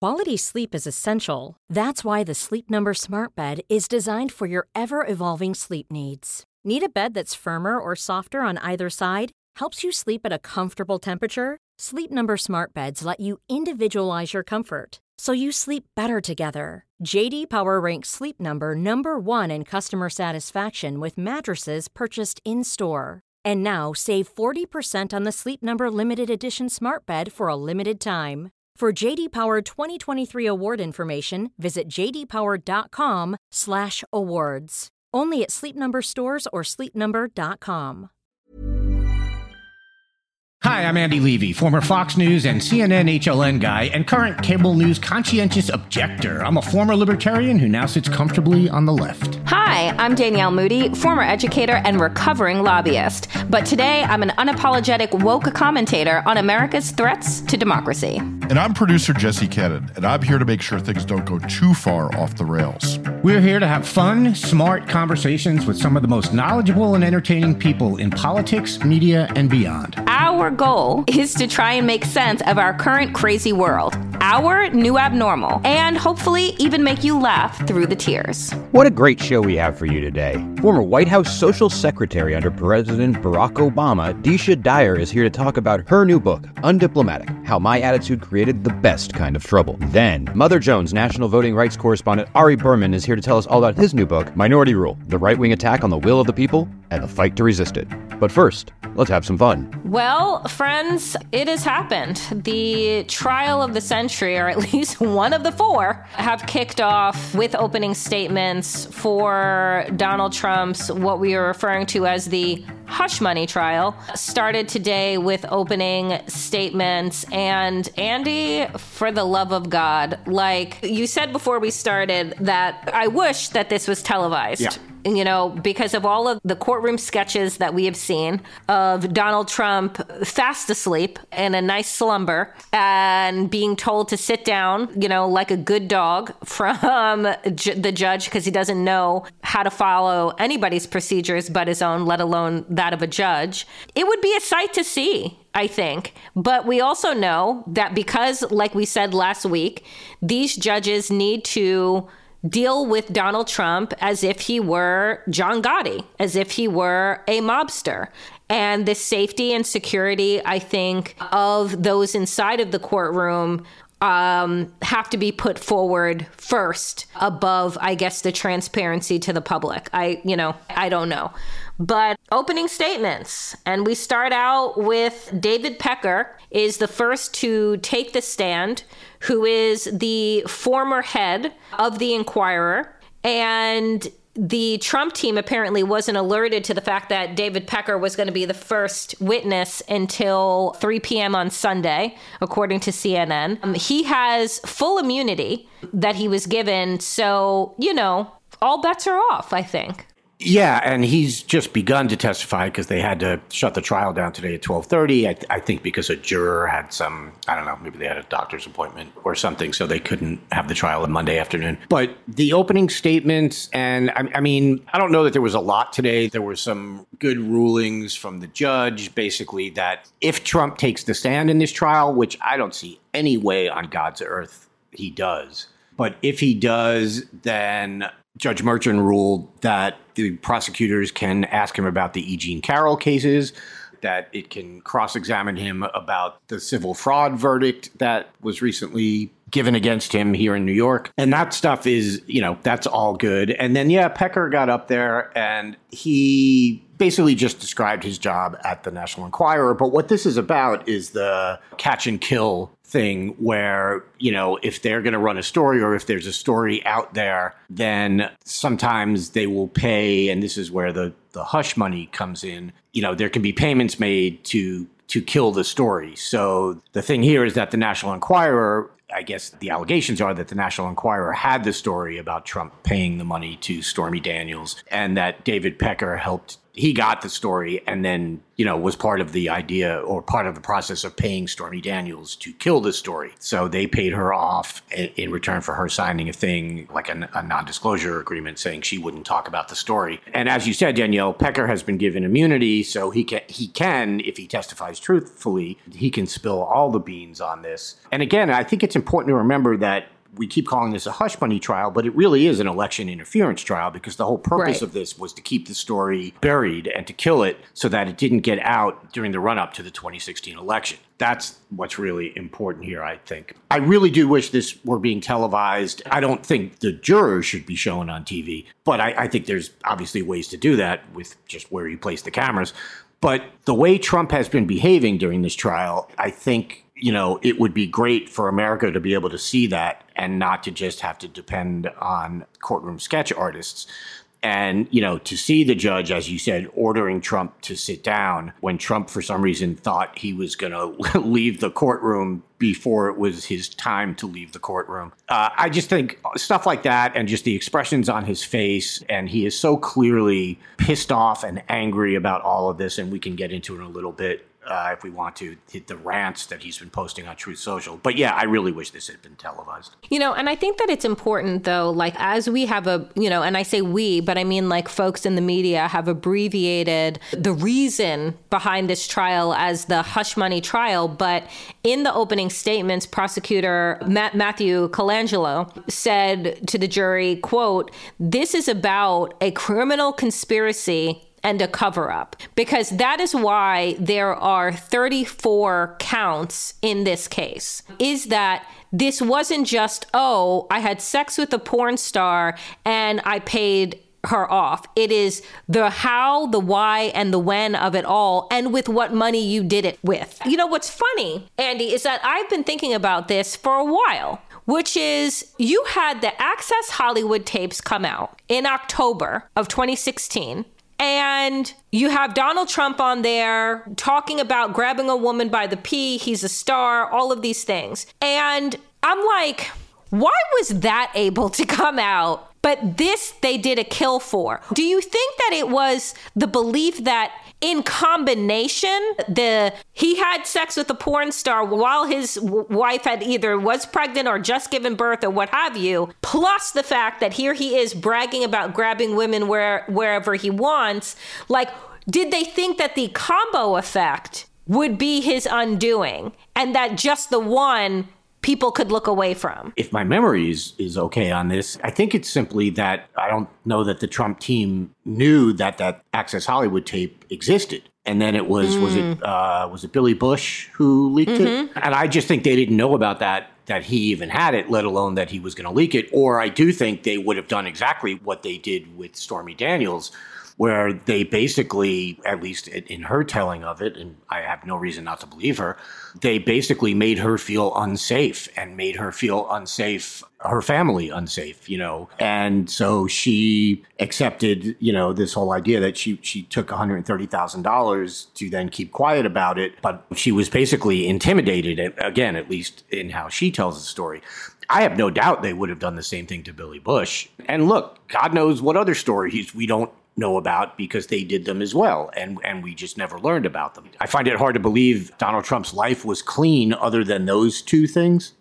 Quality sleep is essential. That's why the Sleep Number Smart Bed is designed for your ever-evolving sleep needs. Need a bed that's firmer or softer on either side? Helps you sleep at a comfortable temperature? Sleep Number Smart Beds let you individualize your comfort, so you sleep better together. J.D. Power ranks Sleep Number number 1 in customer satisfaction with mattresses purchased in-store. And now, save 40% on the Sleep Number Limited Edition Smart Bed for a limited time. For J.D. Power 2023 award information, visit jdpower.com/awards. Only at Sleep Number stores or sleepnumber.com. Hi, I'm Andy Levy, former Fox News and CNN HLN guy and current cable news conscientious objector. I'm a former libertarian who now sits comfortably on the left. Hi, I'm Danielle Moody, former educator and recovering lobbyist. But today, I'm an unapologetic woke commentator on America's threats to democracy. And I'm producer Jesse Cannon, and I'm here to make sure things don't go too far off the rails. We're here to have fun, smart conversations with some of the most knowledgeable and entertaining people in politics, media, and beyond. Our goal is to try and make sense of our current crazy world, our new abnormal, and hopefully even make you laugh through the tears. What a great show we have for you today. Former White House Social Secretary under President Barack Obama, Deesha Dyer, is here to talk about her new book, Undiplomatic: How My Attitude Created the Best Kind of Trouble. Then, Mother Jones National Voting Rights Correspondent Ari Berman is here to tell us all about his new book, Minority Rule: The Right-Wing Attack on the Will of the People and the Fight to Resist It. But first, let's have some fun. Well, friends, it has happened. The trial of the century, or at least one of the four, have kicked off with opening statements for Donald Trump's, what we are referring to as the hush money trial, started today with opening statements. And Andy, for the love of God, like you said before we started, that I wish that this was televised. Yeah. You know, because of all of the courtroom sketches that we have seen of Donald Trump fast asleep in a nice slumber and being told to sit down, you know, like a good dog from the judge because he doesn't know how to follow anybody's procedures but his own, let alone that of a judge. It would be a sight to see, I think. But we also know that because, like we said last week, these judges need to deal with Donald Trump as if he were John Gotti, as if he were a mobster. And the safety and security, I think, of those inside of the courtroom have to be put forward first above, I guess, the transparency to the public. I don't know. But opening statements, and we start out with David Pecker is the first to take the stand, who is the former head of the Inquirer. And the Trump team apparently wasn't alerted to the fact that David Pecker was going to be the first witness until 3 p.m. on Sunday, according to CNN. He has full immunity that he was given. So, you know, all bets are off, I think. Yeah, and he's just begun to testify because they had to shut the trial down today at 12:30. I think because a juror had some, I don't know, maybe they had a doctor's appointment or something, so they couldn't have the trial on Monday afternoon. But the opening statements, and I mean, I don't know that there was a lot today. There were some good rulings from the judge, basically, that if Trump takes the stand in this trial, which I don't see any way on God's earth he does, but if he does, then Judge Merchan ruled that the prosecutors can ask him about the E. Jean Carroll cases, that it can cross-examine him about the civil fraud verdict that was recently given against him here in New York. And that stuff is, you know, that's all good. And then, yeah, Pecker got up there and he basically just described his job at the National Enquirer. But what this is about is the catch and kill thing where, you know, if they're going to run a story or if there's a story out there, then sometimes they will pay. And this is where the hush money comes in. You know, there can be payments made to kill the story. So the thing here is that the National Enquirer, I guess the allegations are that the National Enquirer had the story about Trump paying the money to Stormy Daniels and that David Pecker helped he got the story and then, was part of the idea or part of the process of paying Stormy Daniels to kill the story. So they paid her off in return for her signing a thing like a non-disclosure agreement saying she wouldn't talk about the story. And as you said, Danielle, Pecker has been given immunity, so he can, if he testifies truthfully, he can spill all the beans on this. And again, I think it's important to remember that we keep calling this a hush money trial, but it really is an election interference trial because the whole purpose of this was to keep the story buried and to kill it so that it didn't get out during the run-up to the 2016 election. That's what's really important here, I think. I really do wish this were being televised. I don't think the jurors should be shown on TV, but I think there's obviously ways to do that with just where you place the cameras. But the way Trump has been behaving during this trial, I think it would be great for America to be able to see that and not to just have to depend on courtroom sketch artists. And, to see the judge, as you said, ordering Trump to sit down when Trump, for some reason, thought he was going to leave the courtroom before it was his time to leave the courtroom. I just think stuff like that and just the expressions on his face, and he is so clearly pissed off and angry about all of this, and we can get into it in a little bit. If we want to hit the rants that he's been posting on Truth Social. But yeah, I really wish this had been televised. And I think that it's important, though, like as we have and I say we, but I mean like folks in the media have abbreviated the reason behind this trial as the hush money trial. But in the opening statements, prosecutor Matthew Colangelo said to the jury, quote, "This is about a criminal conspiracy and a cover-up, because that is why there are 34 counts in this case, is that this wasn't just, I had sex with a porn star and I paid her off. It is the how, the why, and the when of it all, and with what money you did it with." What's funny, Andy, is that I've been thinking about this for a while, which is you had the Access Hollywood tapes come out in October of 2016. And you have Donald Trump on there talking about grabbing a woman by the pee. He's a star, all of these things. And I'm like, why was that able to come out? But this they did a kill for. Do you think that it was the belief that in combination, he had sex with a porn star while his wife had either was pregnant or just given birth or what have you, plus the fact that here he is bragging about grabbing women wherever he wants? Like, did they think that the combo effect would be his undoing and that just the one people could look away from? If my memory is okay on this, I think it's simply that I don't know that the Trump team knew that Access Hollywood tape existed. And then it was it Billy Bush who leaked it? And I just think they didn't know about that he even had it, let alone that he was going to leak it. Or I do think they would have done exactly what they did with Stormy Daniels, where they basically, at least in her telling of it, and I have no reason not to believe her, they basically made her feel unsafe and made her feel unsafe, her family unsafe, And so she accepted, this whole idea that she took $130,000 to then keep quiet about it. But she was basically intimidated, again, at least in how she tells the story. I have no doubt they would have done the same thing to Billy Bush. And look, God knows what other stories we don't know about because they did them as well, and we just never learned about them. I find it hard to believe Donald Trump's life was clean other than those two things.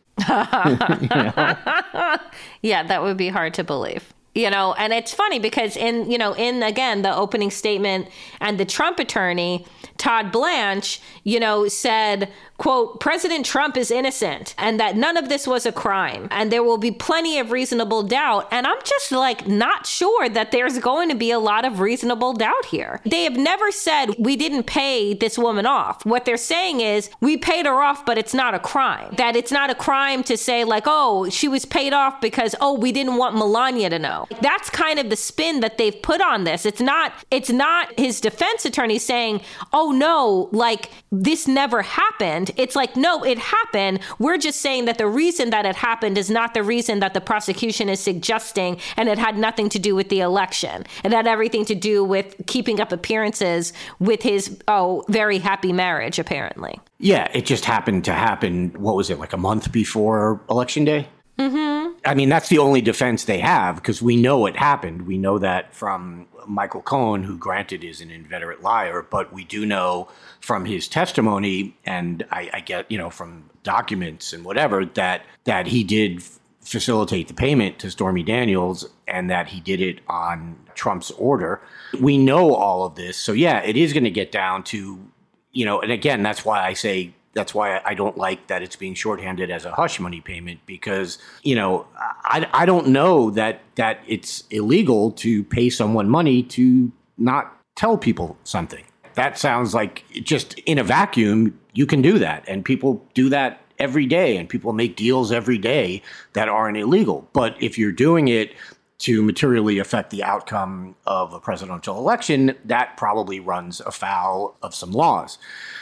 Yeah, that would be hard to believe. And it's funny because in again, the opening statement, and the Trump attorney, Todd Blanche, said, quote, "President Trump is innocent and that none of this was a crime and there will be plenty of reasonable doubt." And I'm just not sure that there's going to be a lot of reasonable doubt here. They have never said we didn't pay this woman off. What they're saying is we paid her off, but it's not a crime. That it's not a crime to say she was paid off because, we didn't want Melania to know. That's kind of the spin that they've put on this. It's not his defense attorney saying, no, this never happened. It's no, it happened. We're just saying that the reason that it happened is not the reason that the prosecution is suggesting, and it had nothing to do with the election. It had everything to do with keeping up appearances with his, very happy marriage, apparently. Yeah, it just happened to happen, what was it, a month before Election Day? Mm-hmm. I mean, that's the only defense they have because we know it happened. We know that from Michael Cohen, who granted is an inveterate liar, but we do know from his testimony, and I get, from documents and whatever, that he did facilitate the payment to Stormy Daniels and that he did it on Trump's order. We know all of this. So, yeah, it is going to get down to, and again, that's why I don't like that it's being shorthanded as a hush money payment because, I don't know that it's illegal to pay someone money to not tell people something. That sounds like just in a vacuum, you can do that. And people do that every day and people make deals every day that aren't illegal. But if you're doing it to materially affect the outcome of a presidential election, that probably runs afoul of some laws.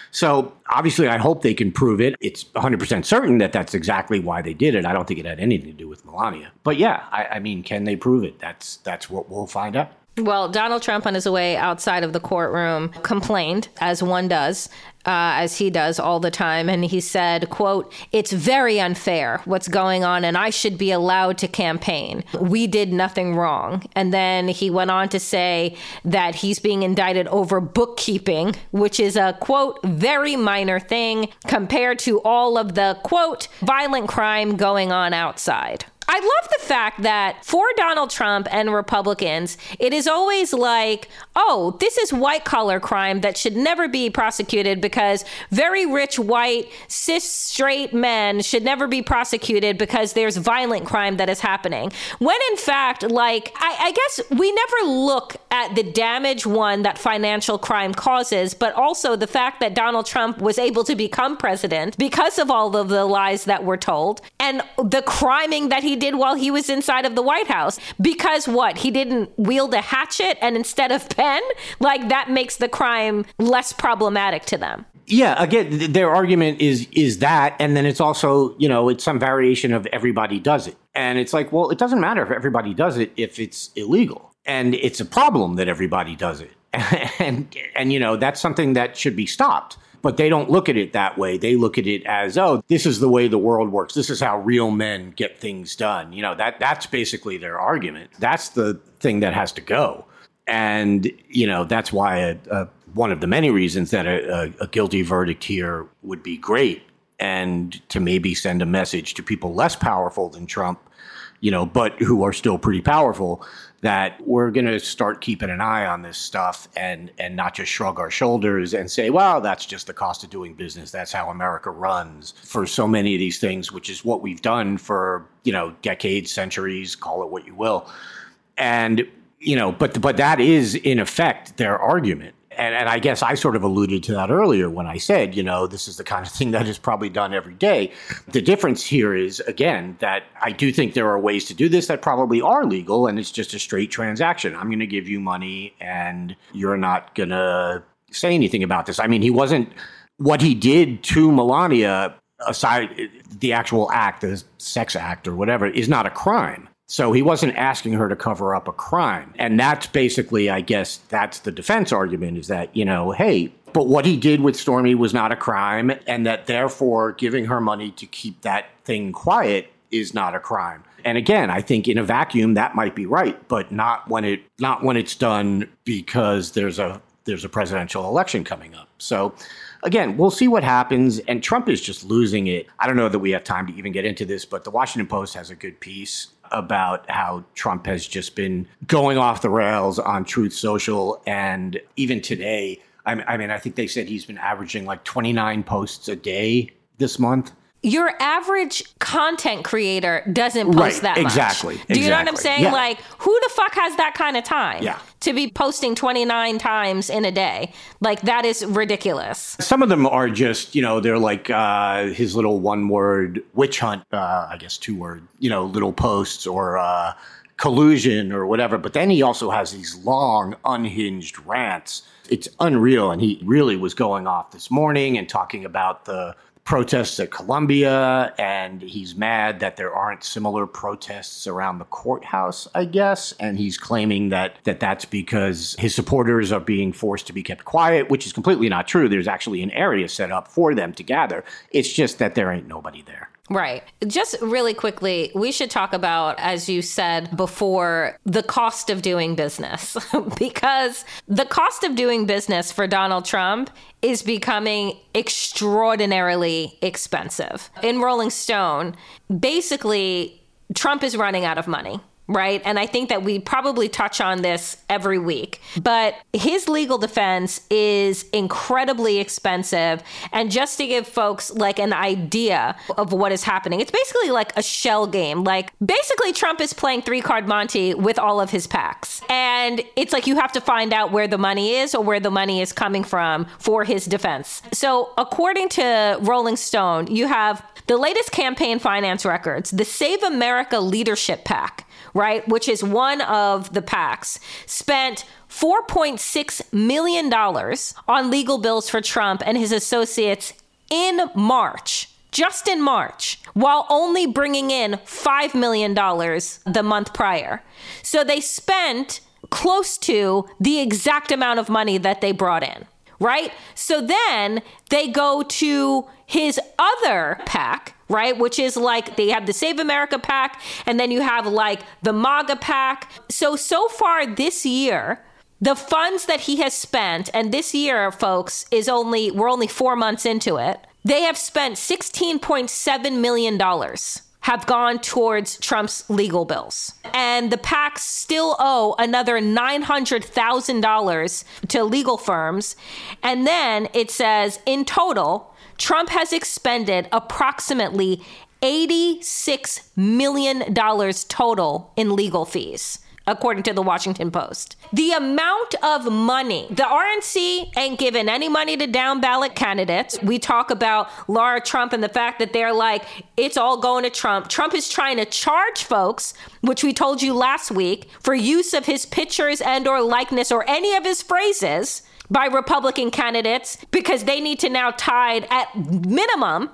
So obviously, I hope they can prove it. It's 100% certain that that's exactly why they did it. I don't think it had anything to do with Melania. But yeah, I mean, can they prove it? That's what we'll find out. Well, Donald Trump on his way outside of the courtroom complained, as one does, as he does all the time. And he said, quote, "It's very unfair what's going on and I should be allowed to campaign. We did nothing wrong." And then he went on to say that he's being indicted over bookkeeping, which is a, quote, "very minor thing compared to all of the, quote, violent crime going on outside." I love the fact that for Donald Trump and Republicans, it is always like, oh, this is white collar crime that should never be prosecuted because very rich, white, cis, straight men should never be prosecuted because there's violent crime that is happening. When in fact, I guess we never look at the damage, one, that financial crime causes, but also the fact that Donald Trump was able to become president because of all of the lies that were told and the criming that he did while he was inside of the White House because what? He didn't wield a hatchet and instead of pen? That makes the crime less problematic to them. Yeah, again, their argument is that, and then it's also, it's some variation of everybody does it. And it's like, well, it doesn't matter if everybody does it if it's illegal. And it's a problem that everybody does it. And that's something that should be stopped. But they don't look at it that way. They look at it as, oh, this is the way the world works. This is how real men get things done. That's basically their argument. That's the thing that has to go. And, that's why one of the many reasons that a guilty verdict here would be great and to maybe send a message to people less powerful than Trump, but who are still pretty powerful, that we're going to start keeping an eye on this stuff and not just shrug our shoulders and say, well, that's just the cost of doing business. That's how America runs for so many of these things, which is what we've done for, decades, centuries, call it what you will. And, but that is in effect their argument. And I guess I sort of alluded to that earlier when I said, this is the kind of thing that is probably done every day. The difference here is, again, that I do think there are ways to do this that probably are legal, and it's just a straight transaction. I'm going to give you money, and you're not going to say anything about this. I mean, what he did to Melania, aside the actual act, the sex act or whatever, is not a crime. So he wasn't asking her to cover up a crime. And that's basically, I guess, that's the defense argument is that, hey, but what he did with Stormy was not a crime and that therefore giving her money to keep that thing quiet is not a crime. And again, I think in a vacuum that might be right, but not when it's done because there's a presidential election coming up. So again, we'll see what happens. And Trump is just losing it. I don't know that we have time to even get into this, but the Washington Post has a good piece about how Trump has just been going off the rails on Truth Social. And even today, I think they said he's been averaging like 29 posts a day this month. Your average content creator doesn't post that much. Exactly. Do you know what I'm saying? Yeah. Like, who the fuck has that kind of time to be posting 29 times in a day? Like, that is ridiculous. Some of them are just, they're like his little one-word witch hunt, I guess 2-word, little posts or collusion or whatever. But then he also has these long, unhinged rants. It's unreal. And he really was going off this morning and talking about the protests at Columbia, and he's mad that there aren't similar protests around the courthouse, I guess. And he's claiming that that's because his supporters are being forced to be kept quiet, which is completely not true. There's actually an area set up for them to gather. It's just that there ain't nobody there. Right. Just really quickly, we should talk about, as you said before, the cost of doing business, because the cost of doing business for Donald Trump is becoming extraordinarily expensive. In Rolling Stone, basically, Trump is running out of money. Right. And I think that we probably touch on this every week. But his legal defense is incredibly expensive. And just to give folks like an idea of what is happening, it's basically like a shell game. Like basically Trump is playing 3-card Monte with all of his PACs. And it's like you have to find out where the money is or where the money is coming from for his defense. So according to Rolling Stone, you have the latest campaign finance records, the Save America Leadership PAC, right, which is one of the PACs, spent $4.6 million on legal bills for Trump and his associates in March, just in March, while only bringing in $5 million the month prior. So they spent close to the exact amount of money that they brought in, right? So then they go to his other PAC, right? Which is like they have the Save America PAC, and then you have like the MAGA PAC. So far this year, the funds that he has spent, and this year, folks, we're only 4 months into it. They have spent $16.7 million have gone towards Trump's legal bills. And the PACs still owe another $900,000 to legal firms. And then it says in total, Trump has expended approximately $86 million total in legal fees, according to the Washington Post. The amount of money, the RNC ain't giving any money to down ballot candidates. We talk about Laura Trump and the fact that they're like, it's all going to Trump. Trump is trying to charge folks, which we told you last week, for use of his pictures and or likeness or any of his phrases by Republican candidates because they need to now tithe at minimum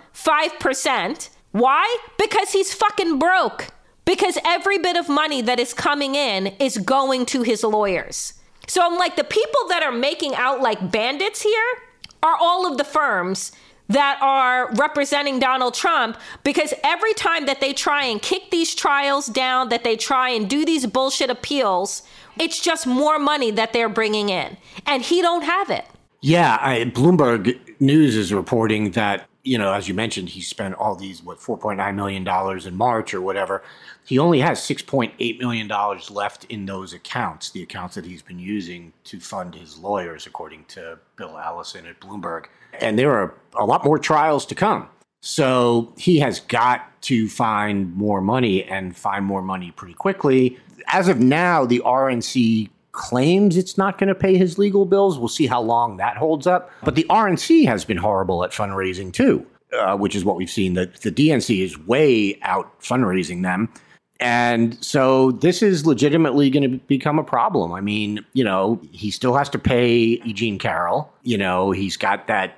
5%. Why? Because he's fucking broke. Because every bit of money that is coming in is going to his lawyers. So I'm like, the people that are making out like bandits here are all of the firms that are representing Donald Trump, because every time that they try and kick these trials down, that they try and do these bullshit appeals, it's just more money that they're bringing in. And he don't have it. Yeah, Bloomberg News is reporting that, as you mentioned, he spent all these, $4.9 million in March or whatever. He only has $6.8 million left in those accounts, the accounts that he's been using to fund his lawyers, according to Bill Allison at Bloomberg. And there are a lot more trials to come. So he has got to find more money and find more money pretty quickly. As of now, the RNC claims it's not going to pay his legal bills. We'll see how long that holds up. But the RNC has been horrible at fundraising too, which is what we've seen. The DNC is way out fundraising them. And so this is legitimately going to become a problem. I mean, he still has to pay Eugene Carroll. He's got that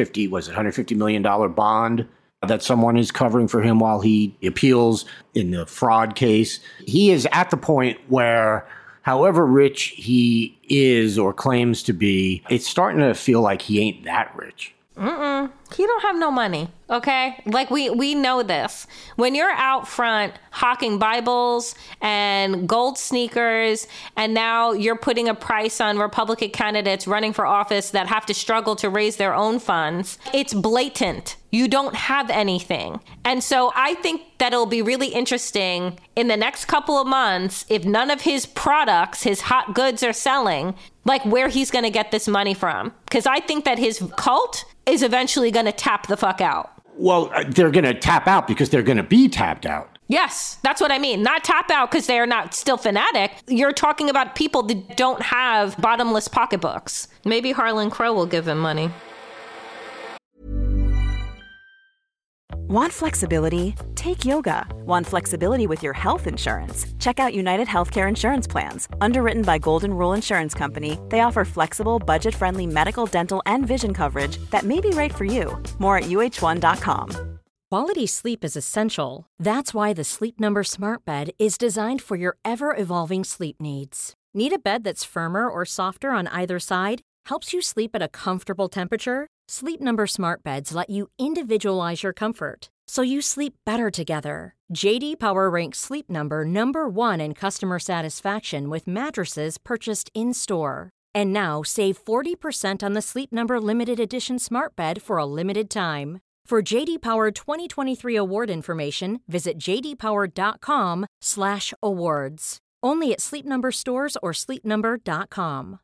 $150 million bond that someone is covering for him while he appeals in the fraud case. He is at the point where, however rich he is or claims to be, it's starting to feel like he ain't that rich. He don't have no money, okay? Like, we know this. When you're out front hawking Bibles and gold sneakers, and now you're putting a price on Republican candidates running for office that have to struggle to raise their own funds, it's blatant. You don't have anything. And so I think that it'll be really interesting in the next couple of months, if none of his products, his hot goods are selling, like where he's going to get this money from. Because I think that his cult is eventually going to tap the fuck out. Well, they're going to tap out because they're going to be tapped out. Yes, that's what I mean. Not tap out because they're not still fanatic. You're talking about people that don't have bottomless pocketbooks. Maybe Harlan Crow will give him money. Want flexibility? Take yoga. Want flexibility with your health insurance? Check out United Healthcare Insurance Plans. Underwritten by Golden Rule Insurance Company, they offer flexible, budget-friendly medical, dental, and vision coverage that may be right for you. More at uh1.com. Quality sleep is essential. That's why the Sleep Number Smart Bed is designed for your ever-evolving sleep needs. Need a bed that's firmer or softer on either side? Helps you sleep at a comfortable temperature? Sleep Number Smart Beds let you individualize your comfort so you sleep better together. JD Power ranks Sleep Number number 1 in customer satisfaction with mattresses purchased in-store. And now save 40% on the Sleep Number limited edition smart bed for a limited time. For JD Power 2023 award information, visit jdpower.com/awards. Only at Sleep Number stores or sleepnumber.com.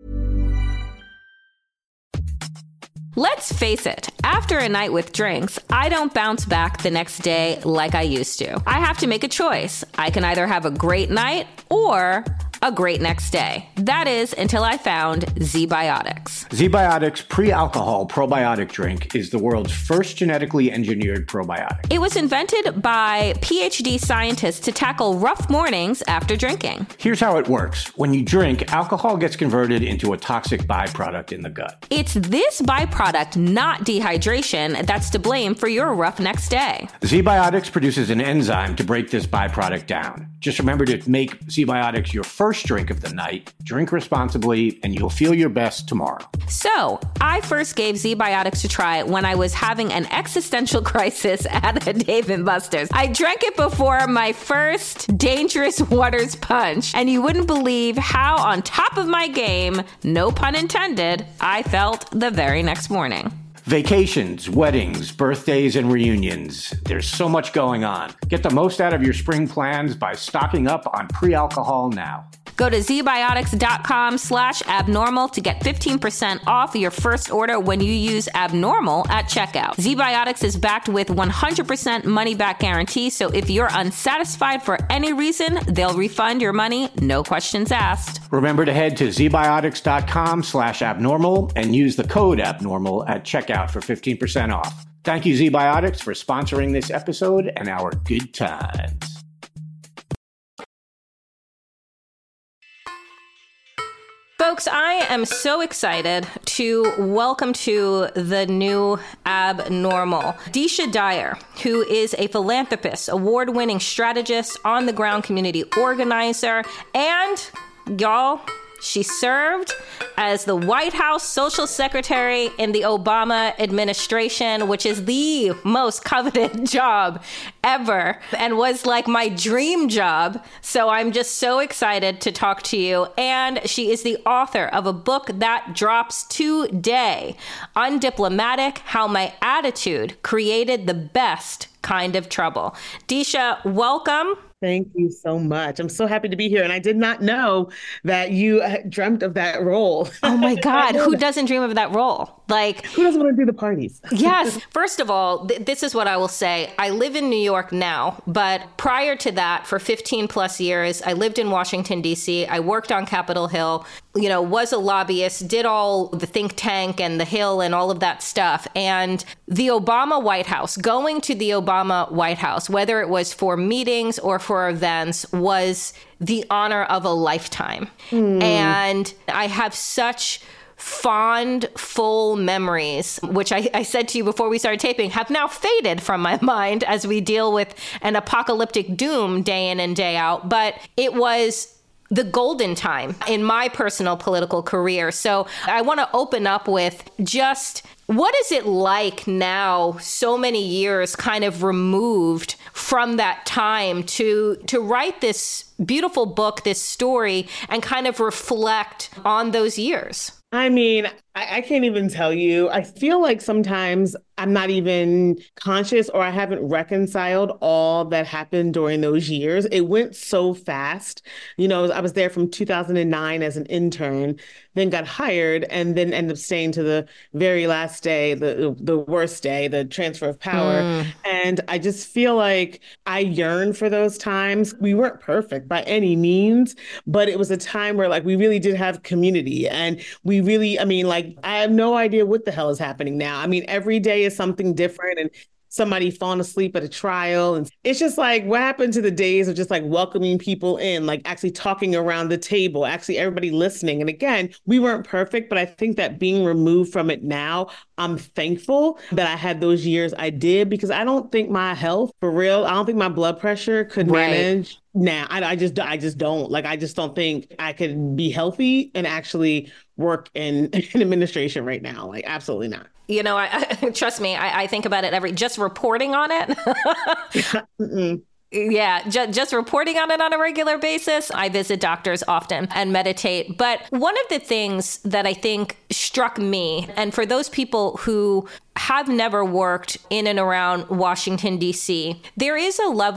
Let's face it, after a night with drinks, I don't bounce back the next day like I used to. I have to make a choice. I can either have a great night or a great next day. That is until I found ZBiotics. ZBiotics pre-alcohol probiotic drink is the world's first genetically engineered probiotic. It was invented by PhD scientists to tackle rough mornings after drinking. Here's how it works. When you drink, alcohol gets converted into a toxic byproduct in the gut. It's this byproduct, not dehydration, that's to blame for your rough next day. ZBiotics produces an enzyme to break this byproduct down. Just remember to make ZBiotics your first drink of the night. Drink responsibly, and you'll feel your best tomorrow. So, I first gave ZBiotics a try when I was having an existential crisis at a Dave & Buster's. I drank it before my first Dangerous Waters punch, and you wouldn't believe how on top of my game, no pun intended, I felt the very next morning. Vacations, weddings, birthdays, and reunions. There's so much going on. Get the most out of your spring plans by stocking up on pre-alcohol now. Go to zbiotics.com/abnormal to get 15% off your first order when you use abnormal at checkout. ZBiotics is backed with 100% money back guarantee, so if you're unsatisfied for any reason, they'll refund your money, no questions asked. Remember to head to zbiotics.com/abnormal and use the code abnormal at checkout for 15% off. Thank you, ZBiotics, for sponsoring this episode and our good times. Folks, I am so excited to welcome to the new Abnormal Deesha Dyer, who is a philanthropist, award-winning strategist, on-the-ground community organizer, and, y'all, she served as the White House Social Secretary in the Obama administration, which is the most coveted job ever and was like my dream job. So I'm just so excited to talk to you. And she is the author of a book that drops today, Undiplomatic: How My Attitude Created the Best Kind of Trouble. Deesha, welcome. Thank you so much. I'm so happy to be here. And I did not know that you dreamt of that role. Oh my God. Who doesn't dream of that role? Like, who doesn't want to do the parties? Yes. First of all, this is what I will say. I live in New York now, but prior to that, for 15 plus years, I lived in Washington, D.C. I worked on Capitol Hill, was a lobbyist, did all the think tank and the Hill and all of that stuff. And the Obama White House, going to the Obama White House, whether it was for meetings or for events, was the honor of a lifetime. And I have such fond, full memories, which I said to you before we started taping, have now faded from my mind as we deal with an apocalyptic doom day in and day out. But it was the golden time in my personal political career. So I want to open up with just, what is it like now, so many years kind of removed from that time, to write this beautiful book, this story, and kind of reflect on those years? I mean, I can't even tell you. I feel like sometimes I'm not even conscious, or I haven't reconciled all that happened during those years. It went so fast. I was there from 2009 as an intern, then got hired, and then ended up staying to the very last day, the worst day, the transfer of power. And I just feel like I yearn for those times. We weren't perfect by any means, but it was a time where we really did have community, and we really, I have no idea what the hell is happening now. Every day is something different, and somebody falling asleep at a trial. And it's just what happened to the days of just welcoming people in, actually talking around the table, actually everybody listening. And again, we weren't perfect, but I think that being removed from it now, I'm thankful that I had those years I did, because I don't think my health, for real, I don't think my blood pressure could manage now. I just don't. I just don't think I could be healthy and actually work in administration right now. Absolutely not. You know, trust me, I think about it just reporting on it. Yeah, just reporting on it on a regular basis. I visit doctors often and meditate. But one of the things that I think struck me, and for those people who have never worked in and around Washington, D.C., there is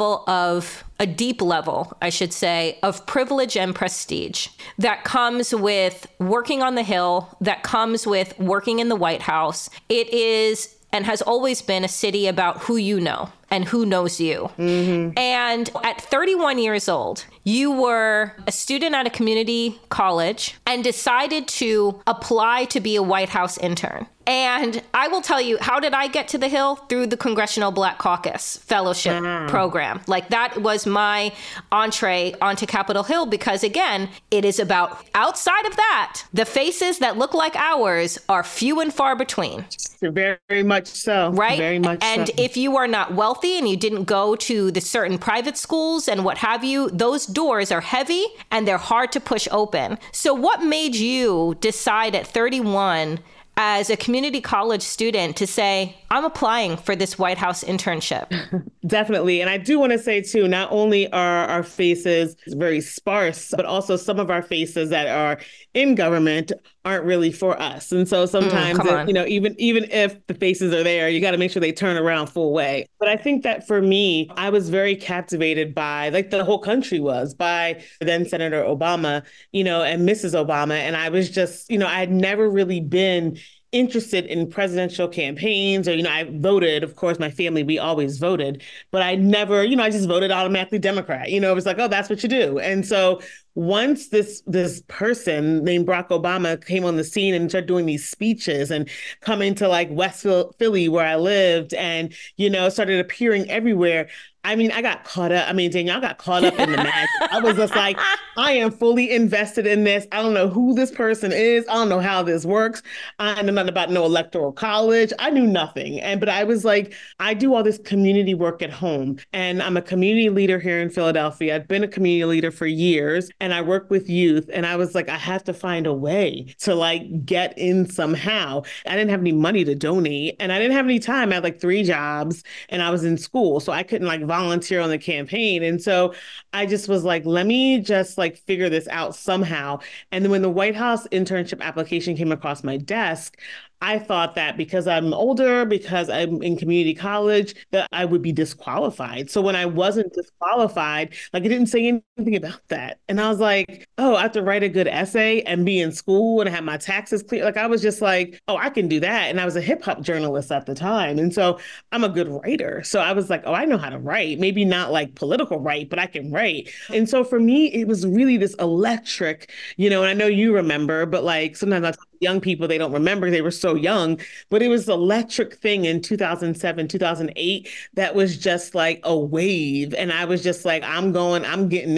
a deep level, I should say, of privilege and prestige that comes with working on the Hill, that comes with working in the White House. It is and has always been a city about who you know and who knows you. Mm-hmm. And at 31 years old, you were a student at a community college and decided to apply to be a White House intern. And I will tell you, how did I get to the Hill? Through the Congressional Black Caucus Fellowship Program. Like, that was my entree onto Capitol Hill, because again, it is about, outside of that, the faces that look like ours are few and far between. Very much so. Right? Very much and so. If you are not wealthy and you didn't go to the certain private schools and what have you, those doors are heavy and they're hard to push open. So what made you decide at 31 as a community college student to say, I'm applying for this White House internship? Definitely. And I do want to say, too, not only are our faces very sparse, but also some of our faces that are in government aren't really for us. And so sometimes, even if the faces are there, you got to make sure they turn around full way. But I think that for me, I was very captivated by, like the whole country was, by then Senator Obama, and Mrs. Obama. And I was just, I had never really been interested in presidential campaigns, or, I voted, of course, my family, we always voted, but I never, I just voted automatically Democrat. It was like, oh, that's what you do. And so once this person named Barack Obama came on the scene and started doing these speeches and coming to like West Philly where I lived and, started appearing everywhere, I got caught up. Danielle, I got caught up in the magic. I was just like, I am fully invested in this. I don't know who this person is. I don't know how this works. I know nothing about no electoral college. I knew nothing. But I was like, I do all this community work at home. And I'm a community leader here in Philadelphia. I've been a community leader for years and I work with youth. And I was like, I have to find a way to like get in somehow. I didn't have any money to donate and I didn't have any time. I had like 3 jobs and I was in school. So I couldn't like volunteer on the campaign. And so I just was like, let me just like figure this out somehow. And then when the White House internship application came across my desk, I thought that because I'm older, because I'm in community college, that I would be disqualified. So when I wasn't disqualified, like it didn't say anything about that. And I was like, oh, I have to write a good essay and be in school and have my taxes clear. Like I was just like, oh, I can do that. And I was a hip hop journalist at the time. And so I'm a good writer. So I was like, oh, I know how to write. Maybe not like political write, but I can write. And so for me, it was really this electric, and I know you remember, but like sometimes I talk to young people, they don't remember, they were so young, but it was an electric thing in 2007, 2008 that was just like a wave. And I was just like, I'm getting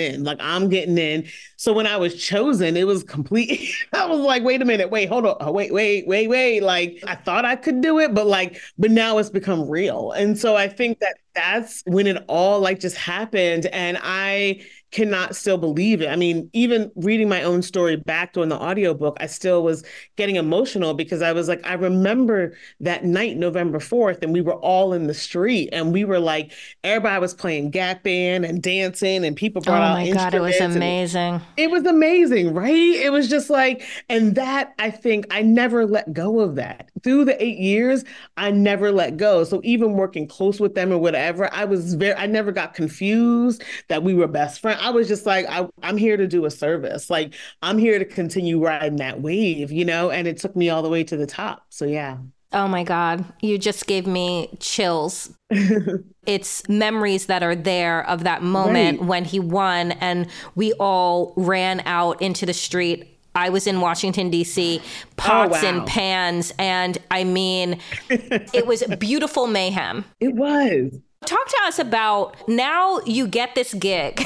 in. So when I was chosen, it was complete. I was like, wait a minute, hold on. Wait. Like I thought I could do it, but now it's become real. And so I think that's when it all like just happened. And I cannot still believe it. Even reading my own story back during the audiobook, I still was getting emotional because I was like, I remember that night, November 4th, and we were all in the street and we were like, everybody was playing Gap Band and dancing and people brought out instruments. Oh my God, it was amazing. It was amazing, right? It was just like, and that, I think I never let go of that. Through the 8 years, I never let go. So even working close with them or whatever, I never got confused that we were best friends. I was just like, I'm here to do a service. Like, I'm here to continue riding that wave, and it took me all the way to the top. So, yeah. Oh, my God. You just gave me chills. It's memories that are there of that moment when he won and we all ran out into the street. I was in Washington, D.C., pots and pans. And it was beautiful mayhem. It was. Talk to us about, now you get this gig.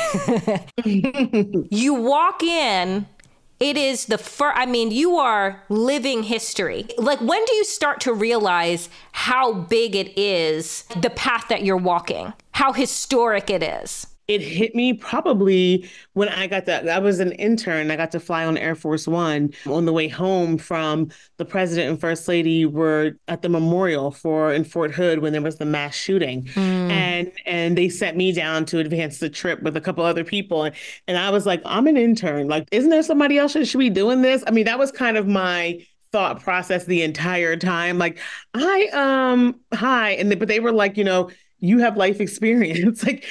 You walk in, it is the first, you are living history. Like, when do you start to realize how big it is, the path that you're walking, how historic it is? it hit me probably when I was an intern. I got to fly on Air Force One on the way home from the president and first lady were at the memorial in Fort Hood when there was the mass shooting. And they sent me down to advance the trip with a couple other people. And I was like, I'm an intern. Like, isn't there somebody else that should be doing this? I mean, that was kind of my thought process the entire time. Like, hi. But they were like, you have life experience. Like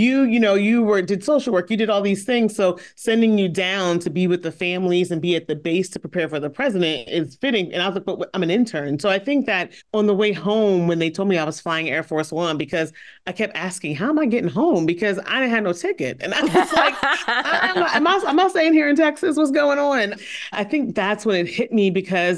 you did social work, you did all these things. So sending you down to be with the families and be at the base to prepare for the president is fitting. And I was like, but I'm an intern. So I think that on the way home, when they told me I was flying Air Force One, because I kept asking, how am I getting home? Because I didn't have no ticket. And I was like, am I staying here in Texas? What's going on? I think that's when it hit me, because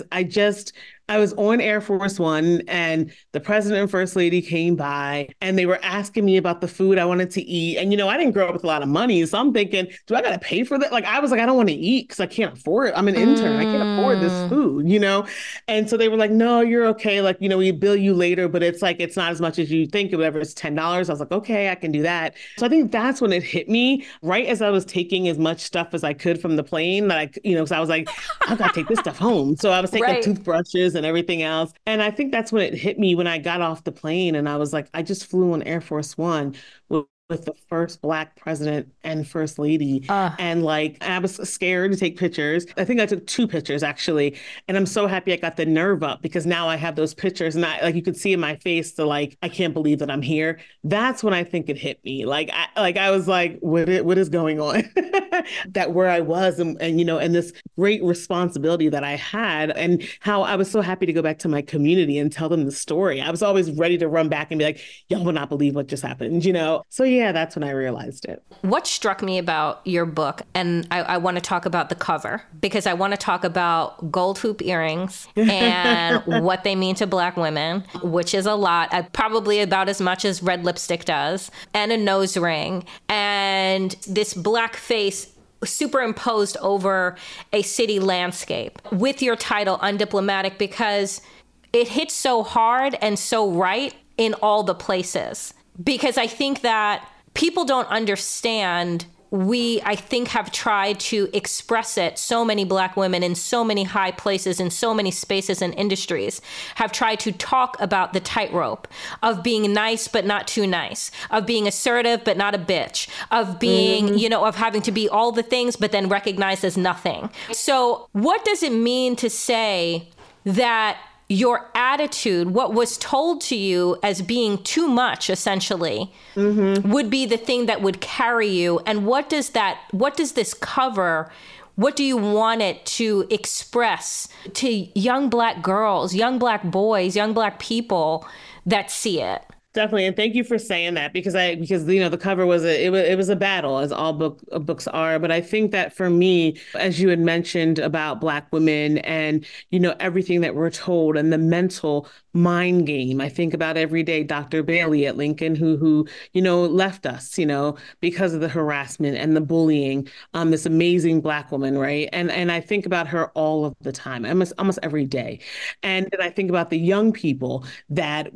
I was on Air Force One and the president and first lady came by and they were asking me about the food I wanted to eat. And, I didn't grow up with a lot of money. So I'm thinking, do I got to pay for that? Like, I was like, I don't want to eat because I can't afford it. I'm an intern. I can't afford this food, And so they were like, no, you're okay. Like, we bill you later, but it's like, it's not as much as you think. Whatever, it's $10. I was like, okay, I can do that. So I think that's when it hit me, right as I was taking as much stuff as I could from the plane that so I was like, I got to take this stuff home. So I was taking toothbrushes and everything else. And I think that's when it hit me when I got off the plane and I was like, I just flew on Air Force One with the first Black president and first lady. And I was scared to take pictures. I think I took 2 pictures actually. And I'm so happy I got the nerve up because now I have those pictures and you could see in my face I can't believe that I'm here. That's when I think it hit me. I was like, what is going on? That where I was and this great responsibility that I had and how I was so happy to go back to my community and tell them the story. I was always ready to run back and be like, y'all will not believe what just happened, So yeah, that's when I realized it. What struck me about your book, and I want to talk about the cover, because I want to talk about gold hoop earrings and what they mean to Black women, which is a lot, probably about as much as red lipstick does, and a nose ring, and this Black face superimposed over a city landscape with your title, Undiplomatic, because it hits so hard and so right in all the places. Because I think that people don't understand. I think, have tried to express it. So many Black women in so many high places, in so many spaces and industries, have tried to talk about the tightrope of being nice, but not too nice, of being assertive, but not a bitch, of being, of having to be all the things, but then recognized as nothing. So what does it mean to say that your attitude, what was told to you as being too much, essentially, would be the thing that would carry you? And what does this cover, what do you want it to express to young Black girls, young Black boys, young Black people that see it? Definitely. And thank you for saying that because the cover was it was a battle, as all books are. But I think that for me, as you had mentioned about Black women and, everything that we're told and the mental mind game, I think about every day Dr. Bailey at Lincoln who left us, because of the harassment and the bullying, this amazing Black woman. Right. And I think about her all of the time, almost every day. And then I think about the young people that